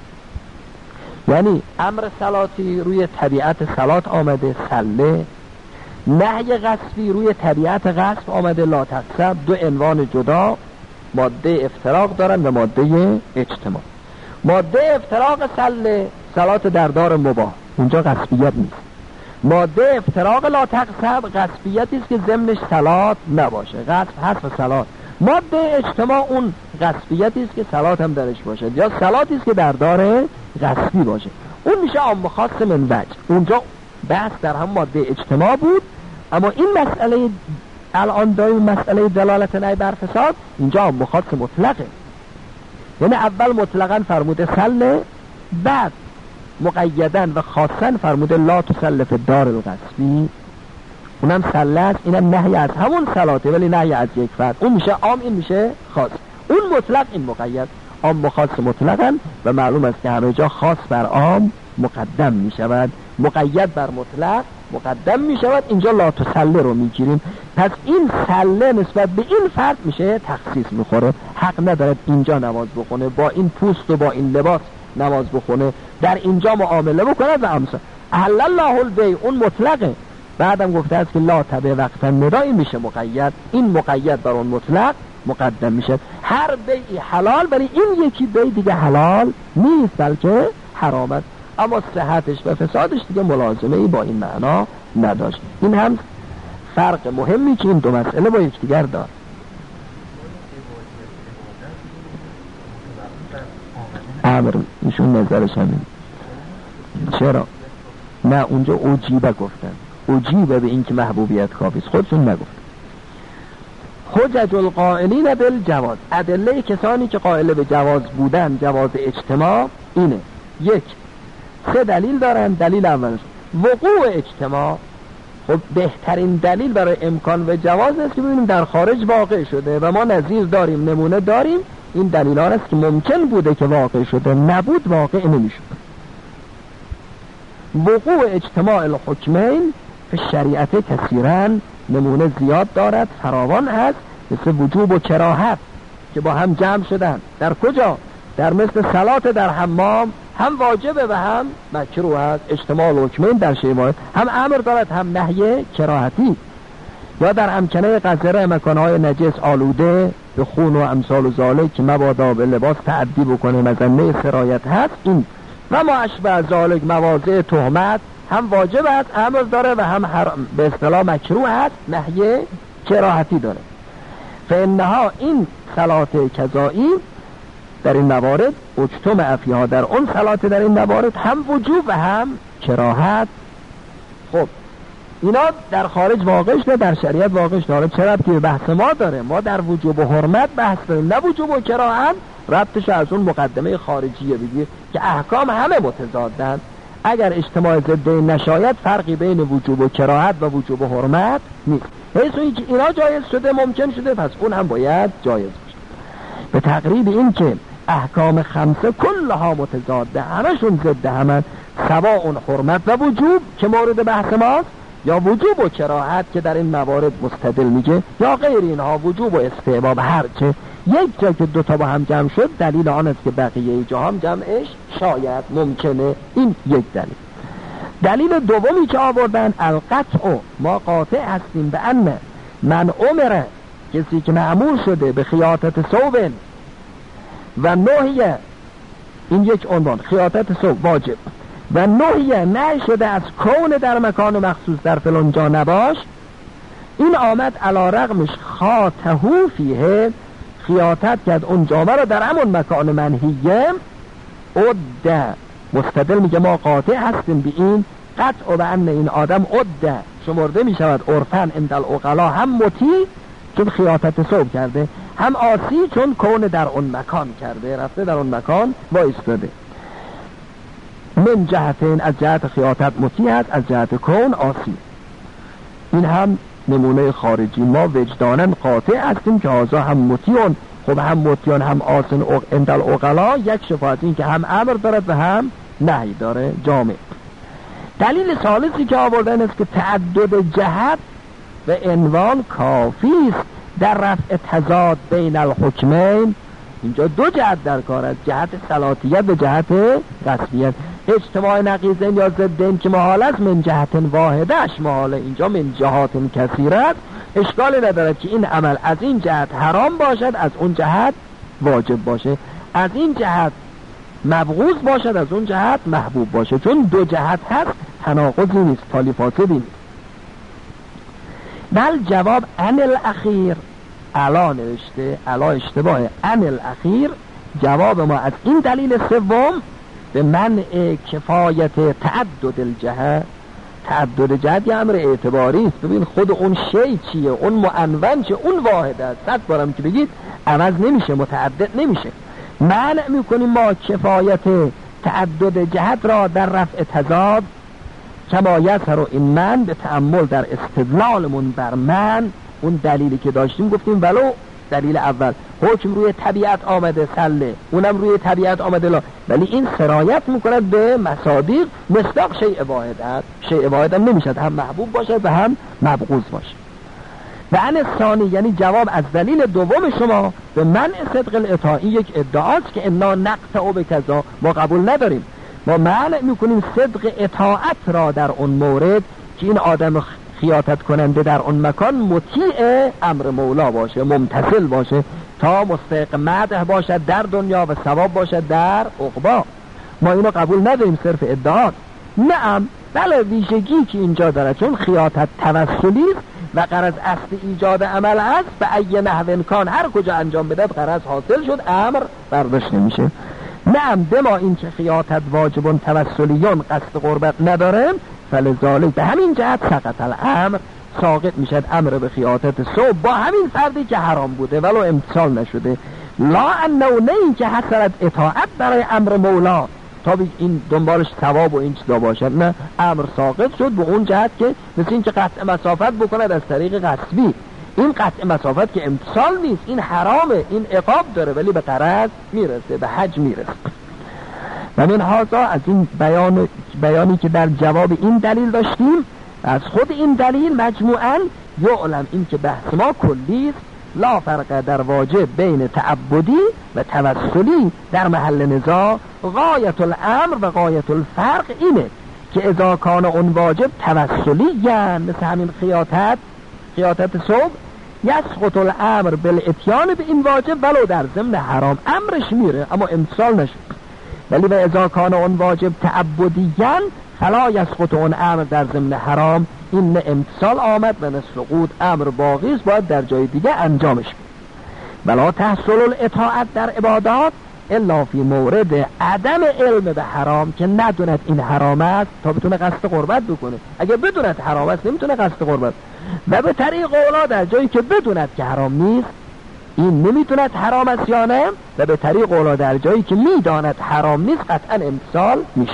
یعنی امر صلاتی روی طبیعت صلات آمده سله، نهی غصبی روی طبیعت غصب آمده لا تقصب. دو عنوان جدا ماده افتراق دارن و ماده اجتماع. ماده افتراق سله صلات در دار مباح، اونجا غصبیت نیست. ماده افتراق لا تقصب غصبیتی است که ضمنش صلات نباشه، غصب هست و صلات. ماده اجتماع اون غصبیتی است که صلات هم درش باشه یا صلاتی است که در دار غصبی باشه. اون میشه عام خاص من وجه. اونجا بحث در هم ماده اجتماع بود، اما این مسئله الان داریم مسئله دلالت نهی بر فساد اینجا عام خاص مطلقه. یعنی اول مطلقاً فرموده سله، بعد مقیدن و خاصن فرموده لا تسل فی الدار الغصبی. اونم سله است، اینم نهی از همون صلاته ولی نهی از یک فرد. اون میشه عام، این میشه خاص. اون مطلق، این مقید. عام و خاص مطلقاً و معلوم است که همه جا خاص بر عام مقدم میشود، مقید بر مطلق مقدم میشود. اینجا لا تسله رو میگیریم. پس این سله نسبت به این فرد میشه تخصیص میخوره. حق ندارد اینجا نماز بخونه، با این پوست و با این لباس نماز بخونه، در اینجا معامله بکند و امثال. احل الله البیع اون مطلقه. بعدم گفته است که لا تبع وقت الندا میشه مقید. این مقید بر اون مطلق مقدم میشه. هر بیعی حلال ولی این یکی بیع دیگه حلال نیست بلکه حرام است، اما صحتش و فسادش دیگه ملازمه ای با این معنا نداشت. این هم فرق مهمی که این دو مسئله با یکدیگر دارند. امر ایشون نظرش همین. چرا؟ نه اونجا اوجیبه گفتن، اوجیبه به این که محبوبیت کافی است، خودشون نگفت. حجج القائلین بالجواز، ادله کسانی که قائل به جواز بودن، جواز اجتماع اینه. یک، سه دلیل دارن. دلیل اولش وقوع اجتماع. خب بهترین دلیل برای امکان و جواز است که ببینیم در خارج واقع شده و ما نظیر داریم، نمونه داریم. این دلیل است که ممکن بوده که واقع شده، نبود واقع نمیشد. وقوع اجتماع الحکمین به شریعت کثیرا، نمونه زیاد دارد، فراوان هست، مثل وجوب و کراهت که با هم جمع شدن. در کجا؟ در مثل صلات در حمام، هم واجبه و هم مکروه است. اجتماع الحکمین در شیء واحد هم امر دارد هم نهی کراهتی. یا در امکنه قذره مکانهای نجس آلوده به خون و امثال و ذالک که مبادا به لباس تعدی بکنه مظنه سرایت هست. این و ما اشبه ذالک مواضع تهمت هم واجب است، امر داره و هم به اصطلاح مکروه است، نهی کراهتی داره. فانها این صلات کذایی در این موارد اجتماع فیها، در اون صلات در این موارد هم وجوب و هم کراهت. خب اینا در خارج واقع شده، در شریعت واقع شده. چه ربطی به بحث ما داره؟ ما در وجوب و حرمت بحث داریم، نه وجوب و کراهت. ربطش از اون مقدمه خارجیه بگیر که احکام همه متضادن. اگر اجتماع ضدی نشاید فرقی بین وجوب و کراهت و وجوب و حرمت نیست. حیث اینکه اینا جایز شده، ممکن شده، پس اون هم باید جایز باشه. به تقریب این که احکام خمسه کلها متضاده، همشون ضد همن، سواء حرمت و وجوب که مورد بحث ماست یا وجوب و کراهت که در این موارد مستدل میگه یا غیر اینها وجوب و استحباب، هرچه یک جا که دوتا با هم جمع شد دلیل آن است که بقیه جا هم جمعش شاید ممکنه. این یک دلیل. دلیل دومی که آوردن القطع، ما قاطع هستیم به ان من امره، کسی که مأمور شده به خیاطت ثوب و نهی، این یک عنوان خیاطت ثوب واجب و نهیه نه شده از کون در مکان مخصوص در فلان جا نباش، این آمد علی رغمش خاطهو فیه، خیاطت کرد اون جامعه را در همون مکان منهیه، عده مستدل میگه ما قاطع هستیم به این قطع و به ان این آدم عده شمرده میشود عرفن عند العقلا، هم مطیع چون خیاطت صوب کرده، هم آسی چون کون در اون مکان کرده، رفته در اون مکان وایستاده. من جهتین، از جهت خیاطت مطیع است، از جهت کون آسی. این هم نمونه خارجی. ما وجدانا قاطع هستیم که هازا هم مطیعون، خب هم مطیعون هم آسن عند العقلا یک شفاعت، این که هم امر دارد و هم نهی داره جامع. دلیل ثالثی که آوردن است که تعدد جهت و عنوان کافی است در رفع تضاد بین الحکمین. اینجا دو جهت در کار است، جهت صلاتیت و جهت قصبیت. اجتماع نقیضین یا ضدین که محال است، من جهت واحدش محاله، اینجا من جهات کثیرت. اشکال ندارد که این عمل از این جهت حرام باشد، از اون جهت واجب باشه، از این جهت مبغوض باشد، از اون جهت محبوب باشه، چون دو جهت هست، تناقضی نیست، تالی فاسدی نیست. بل جواب ان الاخیر، علا نوشته، علا اشتباه، ان الاخیر جواب ما از این دلیل سوم به منع کفایت تعدد الجهت. تعدد جهت یه امر اعتباری است. ببین خود اون شی چیه، اون معنون چیه، اون واحد است. صد بارم که بگید عوض نمیشه، متعدد نمیشه. منع میکنیم ما کفایت تعدد جهت را در رفع تضاد، کما یظهر این من به تأمل در استدلالمون بر من. اون دلیلی که داشتیم گفتیم ولو دلیل اول حکم روی طبیعت آمده سله، اونم روی طبیعت آمده لا، ولی این سرایت میکند به مصادیق مصداق شیء واحد است. شیء واحد هم نمیشد هم محبوب باشد و هم مبغوض باشد. و ان ثانی یعنی جواب از دلیل دوم شما به منع صدق الاطاعی، یک ادعاست که انا نقطع به کذا، ما قبول نداریم، ما منع میکنیم صدق اطاعت را در اون مورد که این آدم خیاطت کننده در اون مکان مطیع امر مولا باشه، ممتثل باشه، تا مستحق مدح باشد در دنیا و ثواب باشد در عقبا. ما اینو قبول نداریم، صرف ادعا. نعم بله، ویژگی که اینجا داره چون خیاطت توسلی است و غرض اصل ایجاد عمل است، به ای نحو امکان هر کجا انجام بدهد غرض حاصل شد، امر برداشت نمیشه. نعم دما این که خیاطت واجبون توسلیون قصد قربت ندارم، فلذالک به همین جهت سقط الامر، ساقط میشد امر به خیاطت صبح با همین فردی که حرام بوده ولو امتصال نشده. لا انه نه این که حسرت اطاعت برای امر مولا تا این دنبالش ثواب و این چیزا باشد، نه، امر ساقط شد به اون جهت که مثل این که قطع مسافت بکند از طریق غصبی. این قطع مسافت که امتصال نیست، این حرامه، این عقاب داره، ولی به غرض میرسه، به حج میرسه. و من هازا از این بیان بیانی که در جواب این دلیل داشتیم، از خود این دلیل مجموعاً یعلم این که بحث ما کلی است، لا فرق در واجب بین تعبدی و توسلی در محل نزاع. غایت الامر و غایت الفرق اینه که اذا کان اون واجب توسلی، یعنی مثل همین خیاطت خیاطت صبح، یسقط الامر بالاتیان به این واجب ولو در ضمن حرام، امرش میره اما امتصال نشد. ولی و اذا کان اون واجب تعبدیاً فلا یسقط اون امر در ضمن حرام، این نه امتصال آمد و نه سقوط، امر باقی است، باید در جای دیگه انجامش بده. ولا تحصل الاطاعت در عبادات الا فی مورد عدم علم به حرام، که ندوند این حرام است تا بتونه قصد قربت بکنه. اگه بدوند حرام است نمیتونه قصد قربت، و به طریق اولا در جایی که بدوند که حرام نیست، این نمیتوند حرام است یا نه، و به طریق اولا در جایی که میداند حرام نیست قطعا امتصال میشه.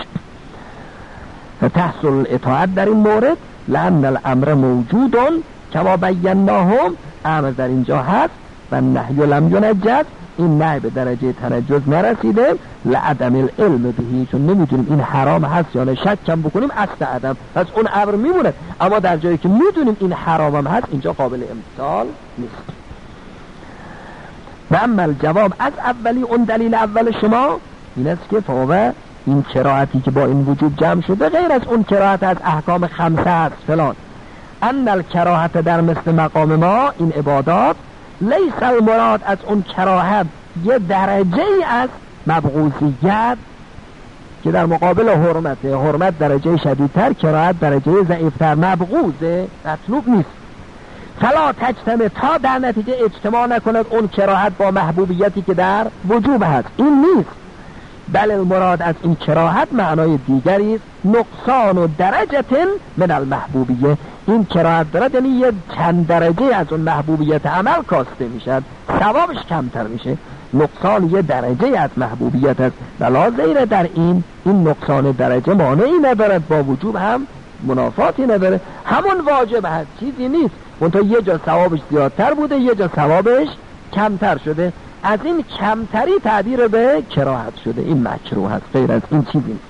تحصل الاطاعت در این مورد لأن الامر موجودون کما بیناهم، امر در اینجا هست و نهی لم ینجز، این نهی به درجه تنجز نرسیده، لعدم العلم بهی، چون نمیدونیم این حرام هست یا نه، شک کم بکنیم اصل عدم، پس اون امر میمونه، اما در جایی که میدونیم این حرام هم هست اینجا قابل امتصال نیست. و اما الجواب از اولی، اون دلیل اول شما این است که فاوه این کراهتی که با این وجود جمع شده غیر از اون کراهت از احکام خمسه است فلان، ان الکراهت در مثل مقام ما این عبادات لیس المراد از اون کراهت یه درجه ای از مبغوضیت که در مقابل حرمت، حرمت درجه شدیدتر، کراهت درجه ضعیفتر، مبغوضه، مطلوب نیست. فلا تجتمع، تا در نتیجه اجتماع نکند اون کراهت با محبوبیتی که در وجوب هست. این نیست، بل المراد از این کراهت معنای دیگری است، نقصان و درجه من المحبوبیه. این کراهت دارد یعنی یه چند درجه از اون محبوبیت عمل کاسته میشد، ثوابش کمتر میشه. نقصان یه درجه از محبوبیت است، بلا زیر در این این نقصان درجه مانعی ندارد، با وجوب هم منافاتی نداره، همون واجب هست، چیزی نیست. منتها یه جا ثوابش زیادتر بوده، یه جا ثوابش کمتر شده، از این کمتری تعبیر به کراهت شده، این مکروه هست، غیر از این چیزی نیست.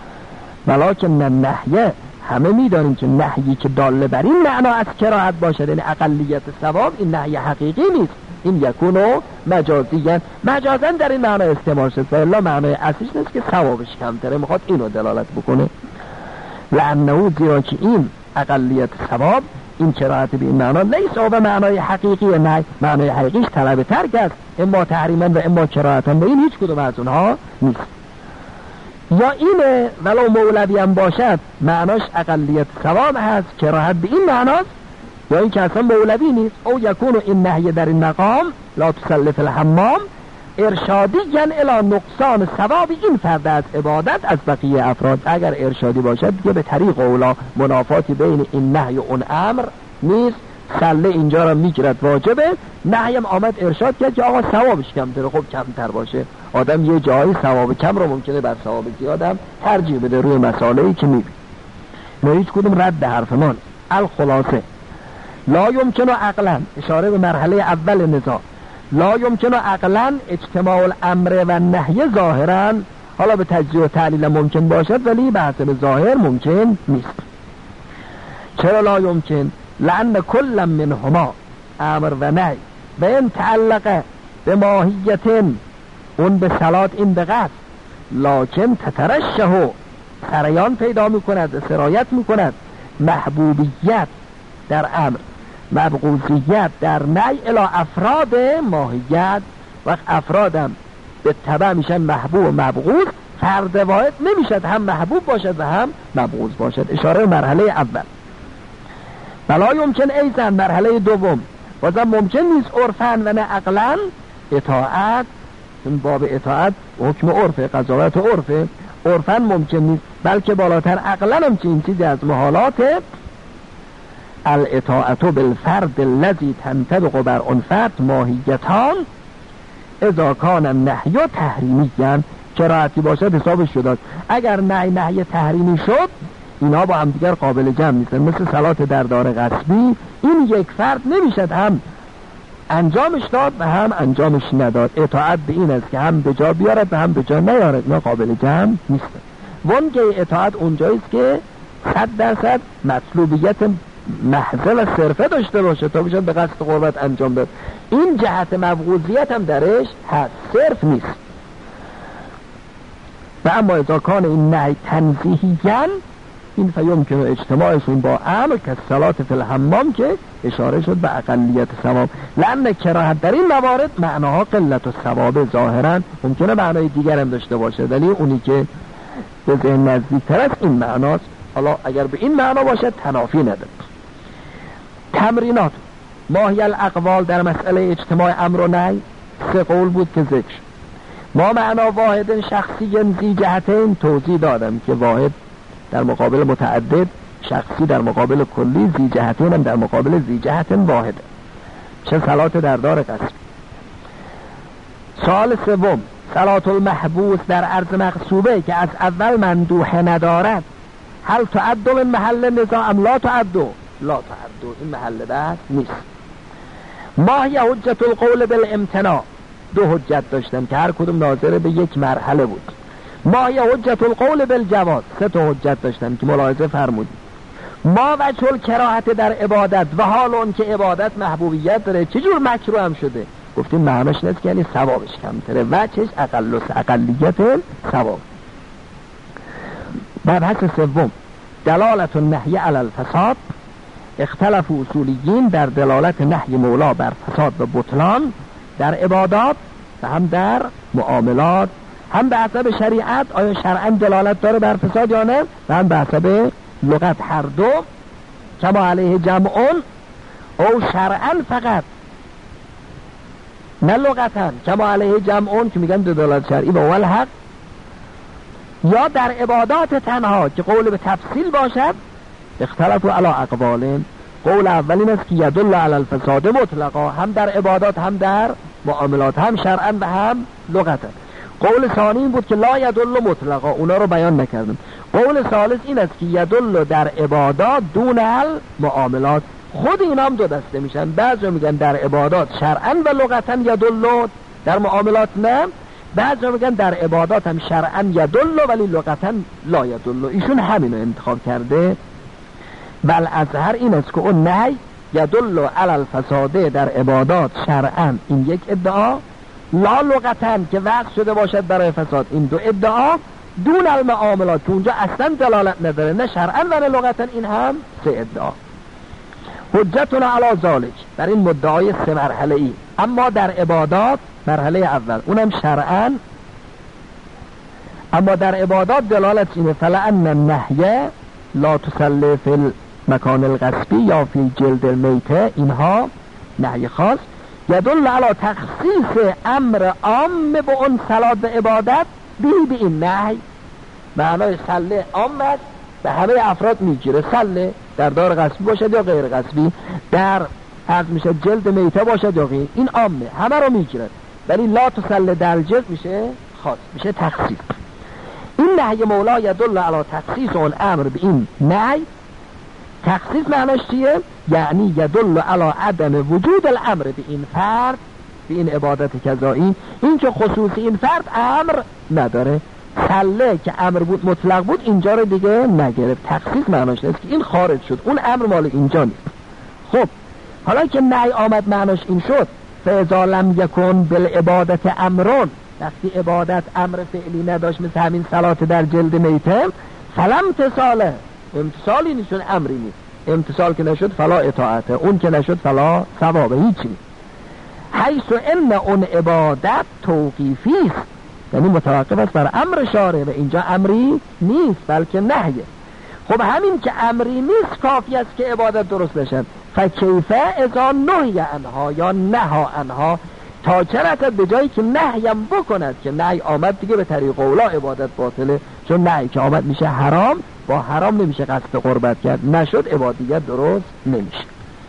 ولکن النهی، همه میدانیم که نهیی که داله بر این معنا از کراهت باشد، یعنی اقلیت ثواب، این نهی حقیقی نیست، این یکونو مجازیه، مجازن در این معنا استعمال شد، و الا معنای اصلیش نیست که ثوابش کمتره، میخواد اینو دلالت بکنه. لعنه، زیرا که این اقلیت ثواب، این کراهت به این معنا لیس او به معنای حقیقی، نه، معنای حقیقیش طلب ترک است، اما تحریما و اما کراهتا، به این هیچ کدوم از اونها نیست. یا اینه ولو مولوی هم باشد معناش اقلیت ثواب هست، کراهت به این معناست، یا این که اصلا مولوی نیست. او یکون این نهی در این مقام لا تسلف الحمام ارشادیاً الی نقصان ثواب این فرد از عبادت از بقیه افراد. اگر ارشادی باشد دیگه به طریق اولا منافاتی بین این نهی و اون امر نیست، سله اینجا را میگیرد واجبه، نهیم آمد ارشاد کرد که آقا ثوابش کمتره، خب کمتر باشه. آدم یه جایی ثواب کم رو ممکنه بر ثواب زیادم ترجیح بده روی مسائلی که میبینه. نه هیچ کدوم رد حرف ما نیست. الخلاصه لا یمکن عقلا، اشاره به مرحله اول نزاع، لا یمکن عقلا اجتماع الامر و نهی ظاهرا، حالا به تجزیه و تعلیل ممکن باشد ولی به حسب ظاهر ممکن نیست. چرا لا یمکن؟ لأن کل منهما، امر و نهی، و این تعلق به ماهیت، اون به صلات، این به قصد، لکن تترشه، سریان پیدا میکند، سرایت میکند، محبوبیت در امر، مبغوضیت در نهی، الی افراد ماهیت. وقت افرادم به تبع میشن محبوب و مبغوض، فرد واحد نمیشد هم محبوب باشد و هم مبغوض باشد. اشاره مرحله اول. بلا یمکن ایزن، مرحله دوم، بازم ممکن نیست عرفن و نه عقلن اطاعت، این باب اطاعت حکم عرفه، قضاوت عرفه، عرفن ممکن نیست، بلکه بالاتر عقلن هم چه این چیزی از محالاته. الاطاعت بالفرد الذی تنطبق بر اون فرد ماهیتان اذا کان النهی تحریمیاً، کراهتی باشد حسابش شد. اگر نهی نهی تحریمی شد اینا با هم دیگر قابل جمع نیستن، مثل صلات در دار غصبی، این یک فرد نمیشد هم انجامش داد و هم انجامش نداد. اطاعت به این است که هم به جا بیارد و هم به جا نیارد، اینا قابل جمع نیستن. وانگه اطاعت اونجاییست که صد درصد مطلوبیت محضه و صرفه داشته باشه تا بشه به قصد قربت انجام داد. این جهت مبغوضیت هم درش هست، صرف نیست. و اما اذا کان این نهی تنزیهیاً، این فیمکن اجتماعشون با امر که صلات فی الحمام که اشاره شد به اقلیت ثواب. لأن کراهت در این موارد معناها قلت و ثواب ظاهرا، ممکنه معنای دیگر هم داشته باشه ولی اونی که به ذهن نزدیکتر است این معناست. حالا اگر به این معنا باشه تنافی نداره. تمرینات ماهی الاقوال در مسئله اجتماع امر و نهی، سه قول بود که ذکر. ما معنا واحد شخصی ذی جهتین توضیح دادم که واحد در مقابل متعدد، شخصی در مقابل کلی، ذی جهتین هم در مقابل ذی جهت واحد. چه صلات در دار قصبی. سوال سوم، صلات المحبوس در عرض مغصوبه که از اول مندوحه ندارد، هل تعد من محل نزاع ام لا تعد؟ لا تعد، این محل بحث نیست. ما هی حجت القول بالامتناع، دو حجت داشتن که هر کدوم ناظر به یک مرحله بود. ما هی حجت القول بالجواز، سه تا حجت داشتن که ملاحظه فرمودید. ما وجه الکراهت در عبادت، و حال اون که عبادت محبوبیت داره چجور مکروه هم شده؟ گفتیم معناش نیست که یعنی ثوابش کمتره، وجهش اقل و اقلیت ثواب. مبحث سوم، دلالت النهی علی الفساد، اختلاف اصولیین در دلالت نهی مولا بر فساد و بطلان در عبادات و هم در معاملات هم به حسب شریعت آیا شرعاً دلالت داره بر فساد یا نه، و هم به حسب لغت، هر دو کما علیه جمعون او شرعاً فقط، نه لغتاً کما علیه جمعون که میگن دلالت شرعی و اول حق، یا در عبادات تنها که قول به تفصیل باشد اختلفوا علی اقوال. قول اول این است که یدل علی الفساد مطلقا، هم در عبادات هم در معاملات، هم شرعاً و هم لغتاً. قول ثانی این بود که لا یدل مطلقا، اونا رو بیان نکردم. قول ثالث این است که یدل در عبادات دون المعاملات. خود اینا هم دو دسته میشن، بعضی میگن در عبادات شرعاً و لغتاً یدل، در معاملات نه. بعضی میگن در عبادات هم شرعاً یدل ولی لغتاً لا یدل. ایشون همینو انتخاب کرده. بل اظهر این است که اون نهی یدل علی الفساد در عبادات شرعاً، این یک ادعا، لا لغتاً که وقت شده باشد برای فساد، این دو ادعا، دون المعاملات که اونجا اصلا دلالت نداره نه شرعاً و نه لغتاً، این هم سه ادعا. حجتنا علی ذالک، در این مدعای سه مرحله ای. اما در عبادات مرحله اول اونم شرعاً، اما در عبادات دلالت اینه فلأن النهی لا تصلی فی المکان الغصبی یا فی جلد المیته، اینها نهی خاص یدل علی تخصیص امر عام به اون صلات و عبادت بی به این نهی. معنای صله عام است، به همه افراد میگیره، صله در دار غصبی باشد یا غیر غصبی، در عرض میشه جلد میته باشد یا غیر، این عامه همه رو میگیره، ولی لا تصلی در جلد میشه خاص، میشه تخصیص. این نهی مولا یدل علی تخصیص اون امر به این نهی. تخصیص معناش چیه؟ یعنی یدل علی عدم وجود الامر به این فرد، به این عبادت کذایی، این که خصوصی این فرد امر نداره. صله که امر بود مطلق بود اینجا رو دیگه نگرفت. تخصیص معناش است که این خارج شد، اون امر مال اینجا نیست. خب حالا که نهی آمد معناش این شد فاذا لم یکن بالعبادت امرون، وقتی عبادت امر فعلی نداشت مثل همین صلات در جلد میته، فلم امتصاله، امتصالی نیست چون امری نیست. امتصال که نشد فلا اطاعته، اون که نشد فلا ثوابه، هیچی. حیث ان اون عبادت توقیفی است، یعنی متوقف است بر امر شارع و اینجا امری نیست بلکه نهیه. خب همین که امری نیست کافی است که عبادت درست بشن. فکیفه اذا نهی عنها یا نها عنها، تا چه رسد به جایی که نهیم بکند، که نهی آمد دیگه به طریق اولا عبادت باطله، چون نهی که آمد میشه حرام، با حرام نمیشه قصد قربت کرد، نشد عبادیت درست نمیشه.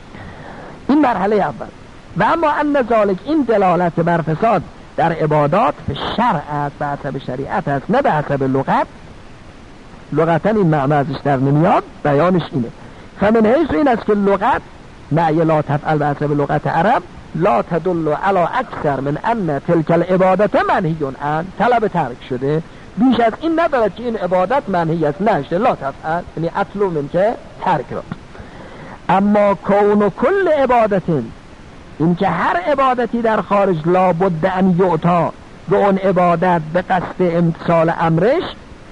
این مرحله اول. و اما ان ذالک، این دلالت بر فساد در عبادات به شرع است، به حسب شریعت است، نه به حسب لغت. لغتا این معنی ازش در نمیاد، بیانش اینه. فمن حیث این است که لغت نهی لا تفعل به حسب لغت عرب لا تدل علی اکثر من ان تلک العبادت منهی عن، طلب ترک شده، بیش از این ندارد که این عبادت منهی است، نشده لا تفعل، یعنی اطلو من که ترک را. اما کون و کل عبادت، این که هر عبادتی در خارج لا بد ان یعطا به اون عبادت به قصد امتصال امرش،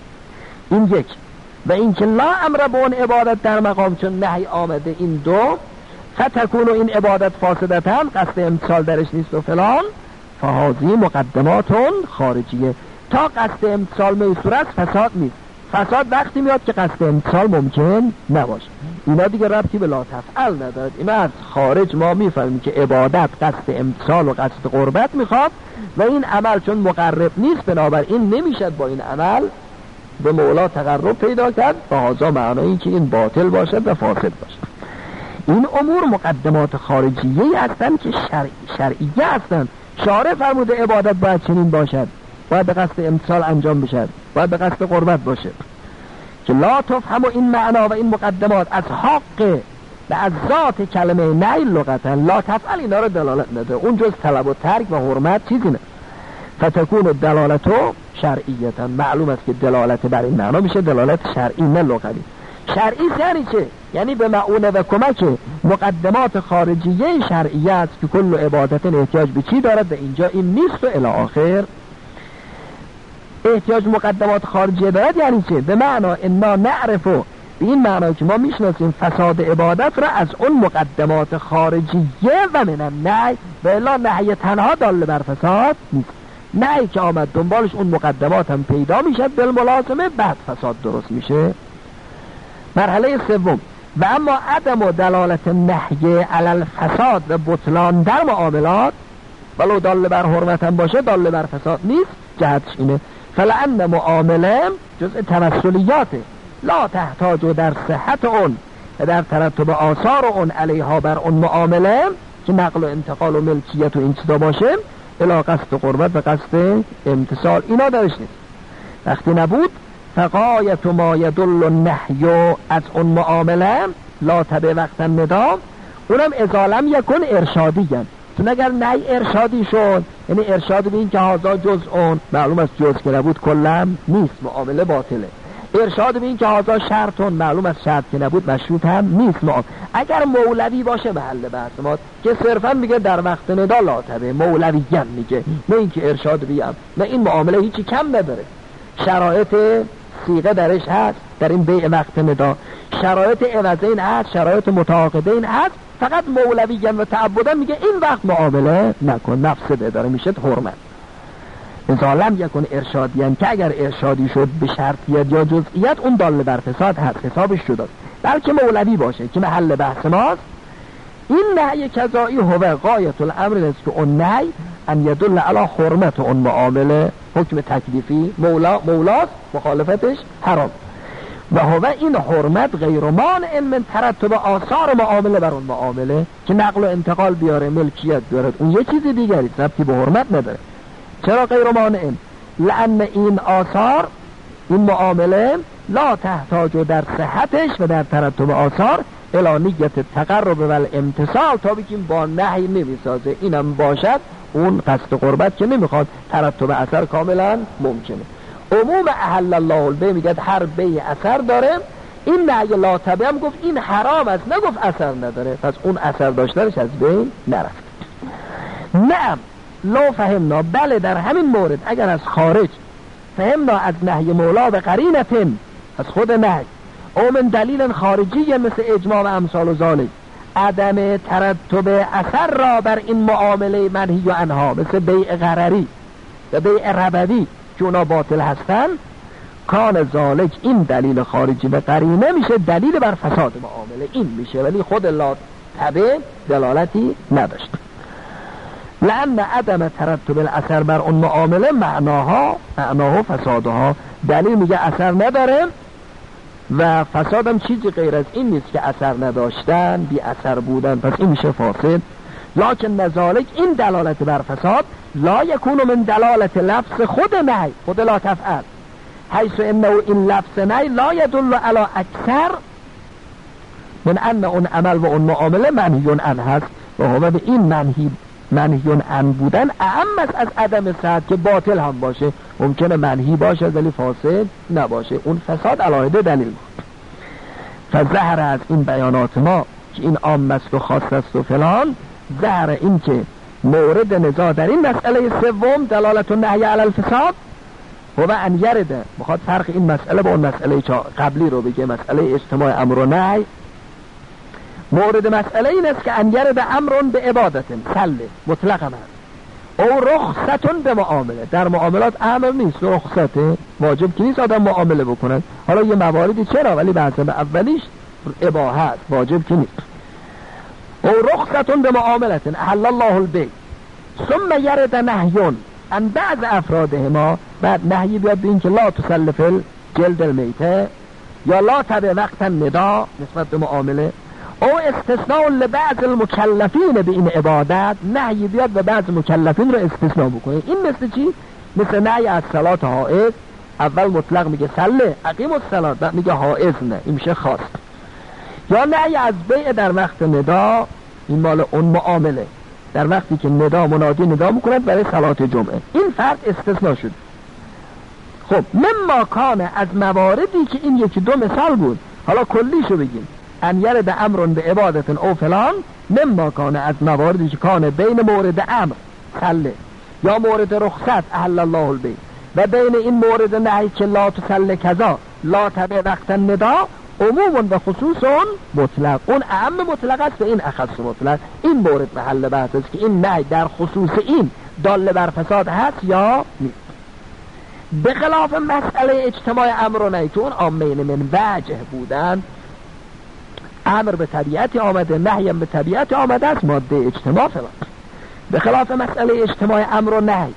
این یک. و این که لا امر به اون عبادت در مقام چون نهی آمده، این دو. فتکون این عبادت فاسدتن، قصد امتصال درش نیست و فلان، فهازی مقدماتون خارجیه. تا قصد امتصال میسور است فساد نیست. فساد وقتی میاد که قصد امتصال ممکن نباشه. اینا دیگه ربطی به لا تفعل ندارد. اینا از خارج ما میفهمیم که عبادت قصد امتصال و قصد قربت میخواد و این عمل چون مقرب نیست، بنابراین نمیشد با این عمل به مولا تقرب پیدا کرد. فهازا معنی که این باطل باشد و فاسد باشد. این امور مقدمات خارجیه هستند که شرعی شرعیه هستند. شارع فرموده عبادت باید چنین باشد، باید به قصد امتصال انجام بشد، باید به قصد قربت باشه، که لا تفهم این معنا و این مقدمات از حق و از ذات کلمه نه لغتا لا تفعل اینا رو دلالت نده. اون جز طلب و ترک و حرمت چیزی نه. فتکون دلالتو شرعیتا، معلوم است که دلالت بر این معنا میشه دلالت شرعی نه لغوی. شرعی یعنی چه؟ یعنی به معونه و کمک مقدمات خارجیه شرعیه است که کل عبادت احتیاج به چی دارد و اینجا این نیست و الی آخر. احتیاج مقدمات خارجیه دارد یعنی چه؟ به معنا انا نعرفو، به این معنا که ما میشناسیم فساد عبادت را از اون مقدمات خارجیه و من النهی، و الا نهی تنها دال بر فساد نیست. نه که آمد دنبالش اون مقدمات هم پیدا میشه بالملازمه، بعد فساد درست میشه. مرحله سوم و اما عدم و دلالت نهی علی الفساد و بطلان در معاملات، ولو دال بر حرمت هم باشه دال بر فساد نیست، جهتش اینه فلان معامله جزء تمثلیاته لا تحتاج در صحت اون و در ترتب آثار اون علیها بر اون معامله که نقل و انتقال و ملکیت و این چیزا باشه الا قصد قربت و قصد امتصال، اینا درش نیست. وقتی نبود فقایت ما یدل النحی از اون معامله لا تبع وقت ندام، اونم ازالم یکن ارشادی گن. چون اگر نهی ارشادی شد یعنی ارشاد به این که هازا جز اون، معلوم است جز که نبود کلم نیست، معامله باطله. ارشاد به این که هازا شرطون، معلوم است شرط که نبود مشروط هم نیست. معامله اگر مولوی باشه محل بحث ما که صرفا میگه در وقت ندا لا تبع، مولوی گن میگه، نه اینکه ارشاد بیم، نه این معامله هیچی کم نداره، شرایط صیغه درش هست در این بیع وقت ندا، شرایط عوضین هست، شرایط متعاقدین هست، فقط مولویین و تعبدن میگه این وقت معامله نکن، مفسده داره میشه حرمت. ازالم یکن ارشادیان که اگر ارشادی شد به شرطیت یا جزئیت اون دال بر فساد هست، حسابش شد. بلکه مولوی باشه که محل بحث ماست. این نهی کذایی هو غایت الامر است که اون نهی ان یدل علی حرمت اون معامله، حکم تکلیفی مولا مولاست، مخالفتش حرام. و هو این حرمت غیر مانع من ترتب آثار معامله بر اون معامله که نقل و انتقال بیاره، ملکیت بیاره، اون یه چیز دیگری، ربطی به حرمت نداره. چرا غیر مانع؟ لان این آثار، این معامله لا تحتاج در صحتش و در ترتب آثار الی نیت تقرب و الامتصال، تا بگیم با نهی نمیسازه، اینم باشد اون قصد قربت که نمیخواد، ترتب اثر کاملا ممکنه. عموم احل الله البیع میگه هر بیع اثر داره، این نهی لا تبع هم گفت این حرام است، نگفت اثر نداره، پس اون اثر داشتنش از بین نرفت. نعم لو فهمنا، بله در همین مورد اگر از خارج فهمنا از نهی مولا به قرینتن، از خود نهی او من دلیل خارجی مثل اجماع و امثال و ذالک، عدم ترتب اثر را بر این معامله منهی و عنها، مثل بیع غرری و بیع ربوی که اونا باطل هستن، کان ذالک این دلیل خارجی به قرینه میشه دلیل بر فساد معامله، این میشه، ولی خود لا تبع دلالتی نداشت. لأن عدم ترتب الاثر بر اون معامله معناها معناها فسادها، دلیل میگه اثر نداره و فسادم چیزی غیر از این نیست که اثر نداشتن، بی اثر بودن، پس این میشه فاسد. لکن نذالک این دلالت بر فساد لا یکون من دلالت لفظ خود نهی، خود لا تفعل، حیث انه این لفظ نهی لا یدل علی اکثر من ان اون عمل و اون معامله منهی عنه هست و هو به این منهی منهی عنه بودن اعم است از عدم صحت که باطل هم باشه، ممکنه منهی باشه ولی فاسد نباشه، اون فساد علاهده دلیل. فظهر از این بیانات ما که این عام است و خاص است و فلان، ظهر این که مورد نزاع در این مسئله سوم دلالت النهی علی الفساد و ان یرد، بخواد فرق این مسئله با اون مسئله قبلی رو بگه، مسئله اجتماع امر و نهی، مورد مسئله این است که ان یرد امرون به عبادت سله مطلق هم هست او رخصتون به معامله، در معاملات امر نیست، رخصته، واجب که نیست آدم معامله بکنن، حالا یه مواردی چرا، ولی به حسب اولیش اباحت، واجب که نیست. او رخصتون به معاملت احل الله البیع ثم یرد نهیون ان بعض افرادهما، بعد نهی بیاد به این که لا تسلف جلد المیته یا لا تبع وقت ندا نسبت به معامله، او استثناء لبعض المکلفین به این عبادت، نهی بیاد و بعض مکلفین رو استثناء بکنه. این مثل چی؟ مثل نهی از صلات حائض، اول مطلق میگه صله اقیم الصلات، بعد میگه حائض نه، این میشه خاص. یا نهی از بیع در وقت ندا، این مال اون معامله، در وقتی که ندا منادی ندا میکند برای صلات جمعه، این فرد استثناء شد. خب مما کانه از مواردی که این یکی دو مثال بود، حالا کلیشو بگیم، ان یرد امرون به عبادت او فلان، مما کانه از مواردی که کانه بین مورد امر صله یا مورد رخصت احل الله البیع و بین این مورد نهی که لا تسله کذا لا تبع وقت ندا، عموم و خصوصون مطلق، اون اعم مطلق است و این اخص مطلق، این مورد محل بحث است که این نهی در خصوص این داله بر فساد هست یا نیست. به خلاف مسئله اجتماع امر و نهی که اون عامین من وجه بودن، امر به طبیعتی آمده، نهی به طبیعتی آمده است، ماده اجتماع فلان. به خلاف مسئله اجتماع امر و نهی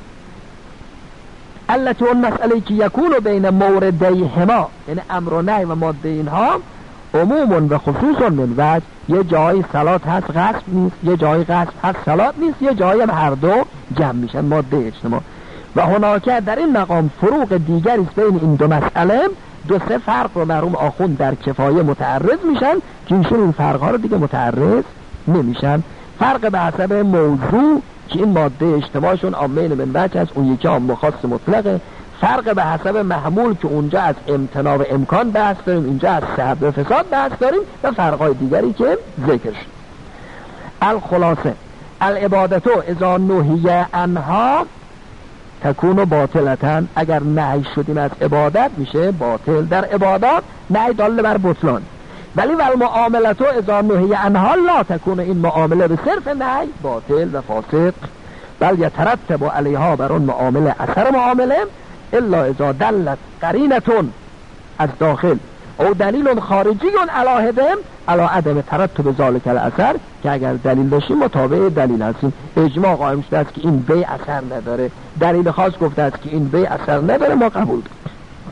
التي اون مسئله که یکون بین موردیهما، یعنی امر و نهی و ماده اینها عموم و خصوص من وجه، یه جایی صلات هست غصب نیست، یه جایی غصب هست صلات نیست، یه جایی هم هر دو جمع میشن ماده اجتماع. و هناکه در این مقام فروق دیگری است بین این دو مسئله. دو سه فرق رو مرحوم آخوند در کفایه متعرض میشن که ایشون این فرقها رو دیگه متعرض نمیشن. فرق به حسب موضوع که این ماده اجتماعشون عامین من وجه است، اون یکی عام خاص مطلقه. فرق به حسب محمول که اونجا از امتناع و امکان بحث داریم، اینجا از صحب و فساد بحث داریم، و فرقای دیگری که ذکر شد. الخلاصه العبادتو اذا نهی عنها تکون باطلتن، اگر نهی شدیم از عبادت میشه باطل. در عبادات نهی داله بر بطلان، ولی والمعاملتو اذا نهی عنها لا تکون، این معامله به صرف نهی باطل و فاسد. بل یترتب علیها، بر اون معامله اثر معامله، الا اذا دلت قرینتون از داخل او دلیل خارجی علاهدم علا عدم ترتب ذالک الاثر، که اگر دلیل داشتیم مطابق دلیل هستیم. اجماع قائم شده است که این بی اثر نداره، دلیل خاص گفته است که این بی اثر نداره، ما قبول کنیم.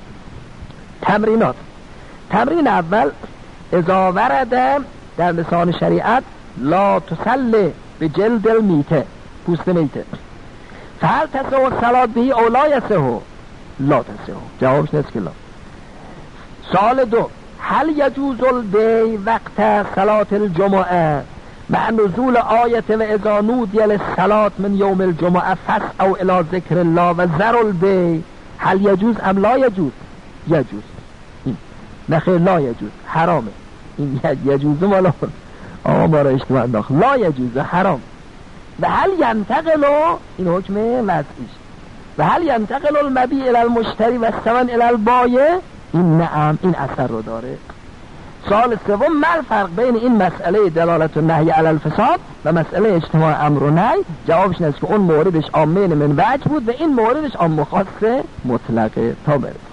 تمرینات. تمرین اول، اذا ورد در لسان شریعت لا تسل به جلد المیته، پوست میته، فهل تسه صلات بهی او لا یسه؟ لا تسه. جوابش نیست که لا. سال دو، هل یجوز البی وقت صلات الجمعه مع نزول آیت و اذا نودی للصلاة من یوم الجمعه فاسعوا الی ذکر الله و ذروا البی، هل یجوز ام لا یجوز؟ یجوز. نخیر لا یجوز، حرامه. این یجوز مالا آقا ما را اشتباه انداخت، لا یجوز، حرام. و هل ینتقل، این حکم وضعیش، و هل ینتقل المبیع الی المشتری و الثمن الی البایع، این نعم این اثر رو داره. سوال سوم، ما فرق بین این مسئله دلالت النهی علی الفساد و مسئله اجتماع امر و نهی؟ جوابش نیست که اون موردش عامین من وجه بود و این موردش عام خاص مطلقه. تا برسه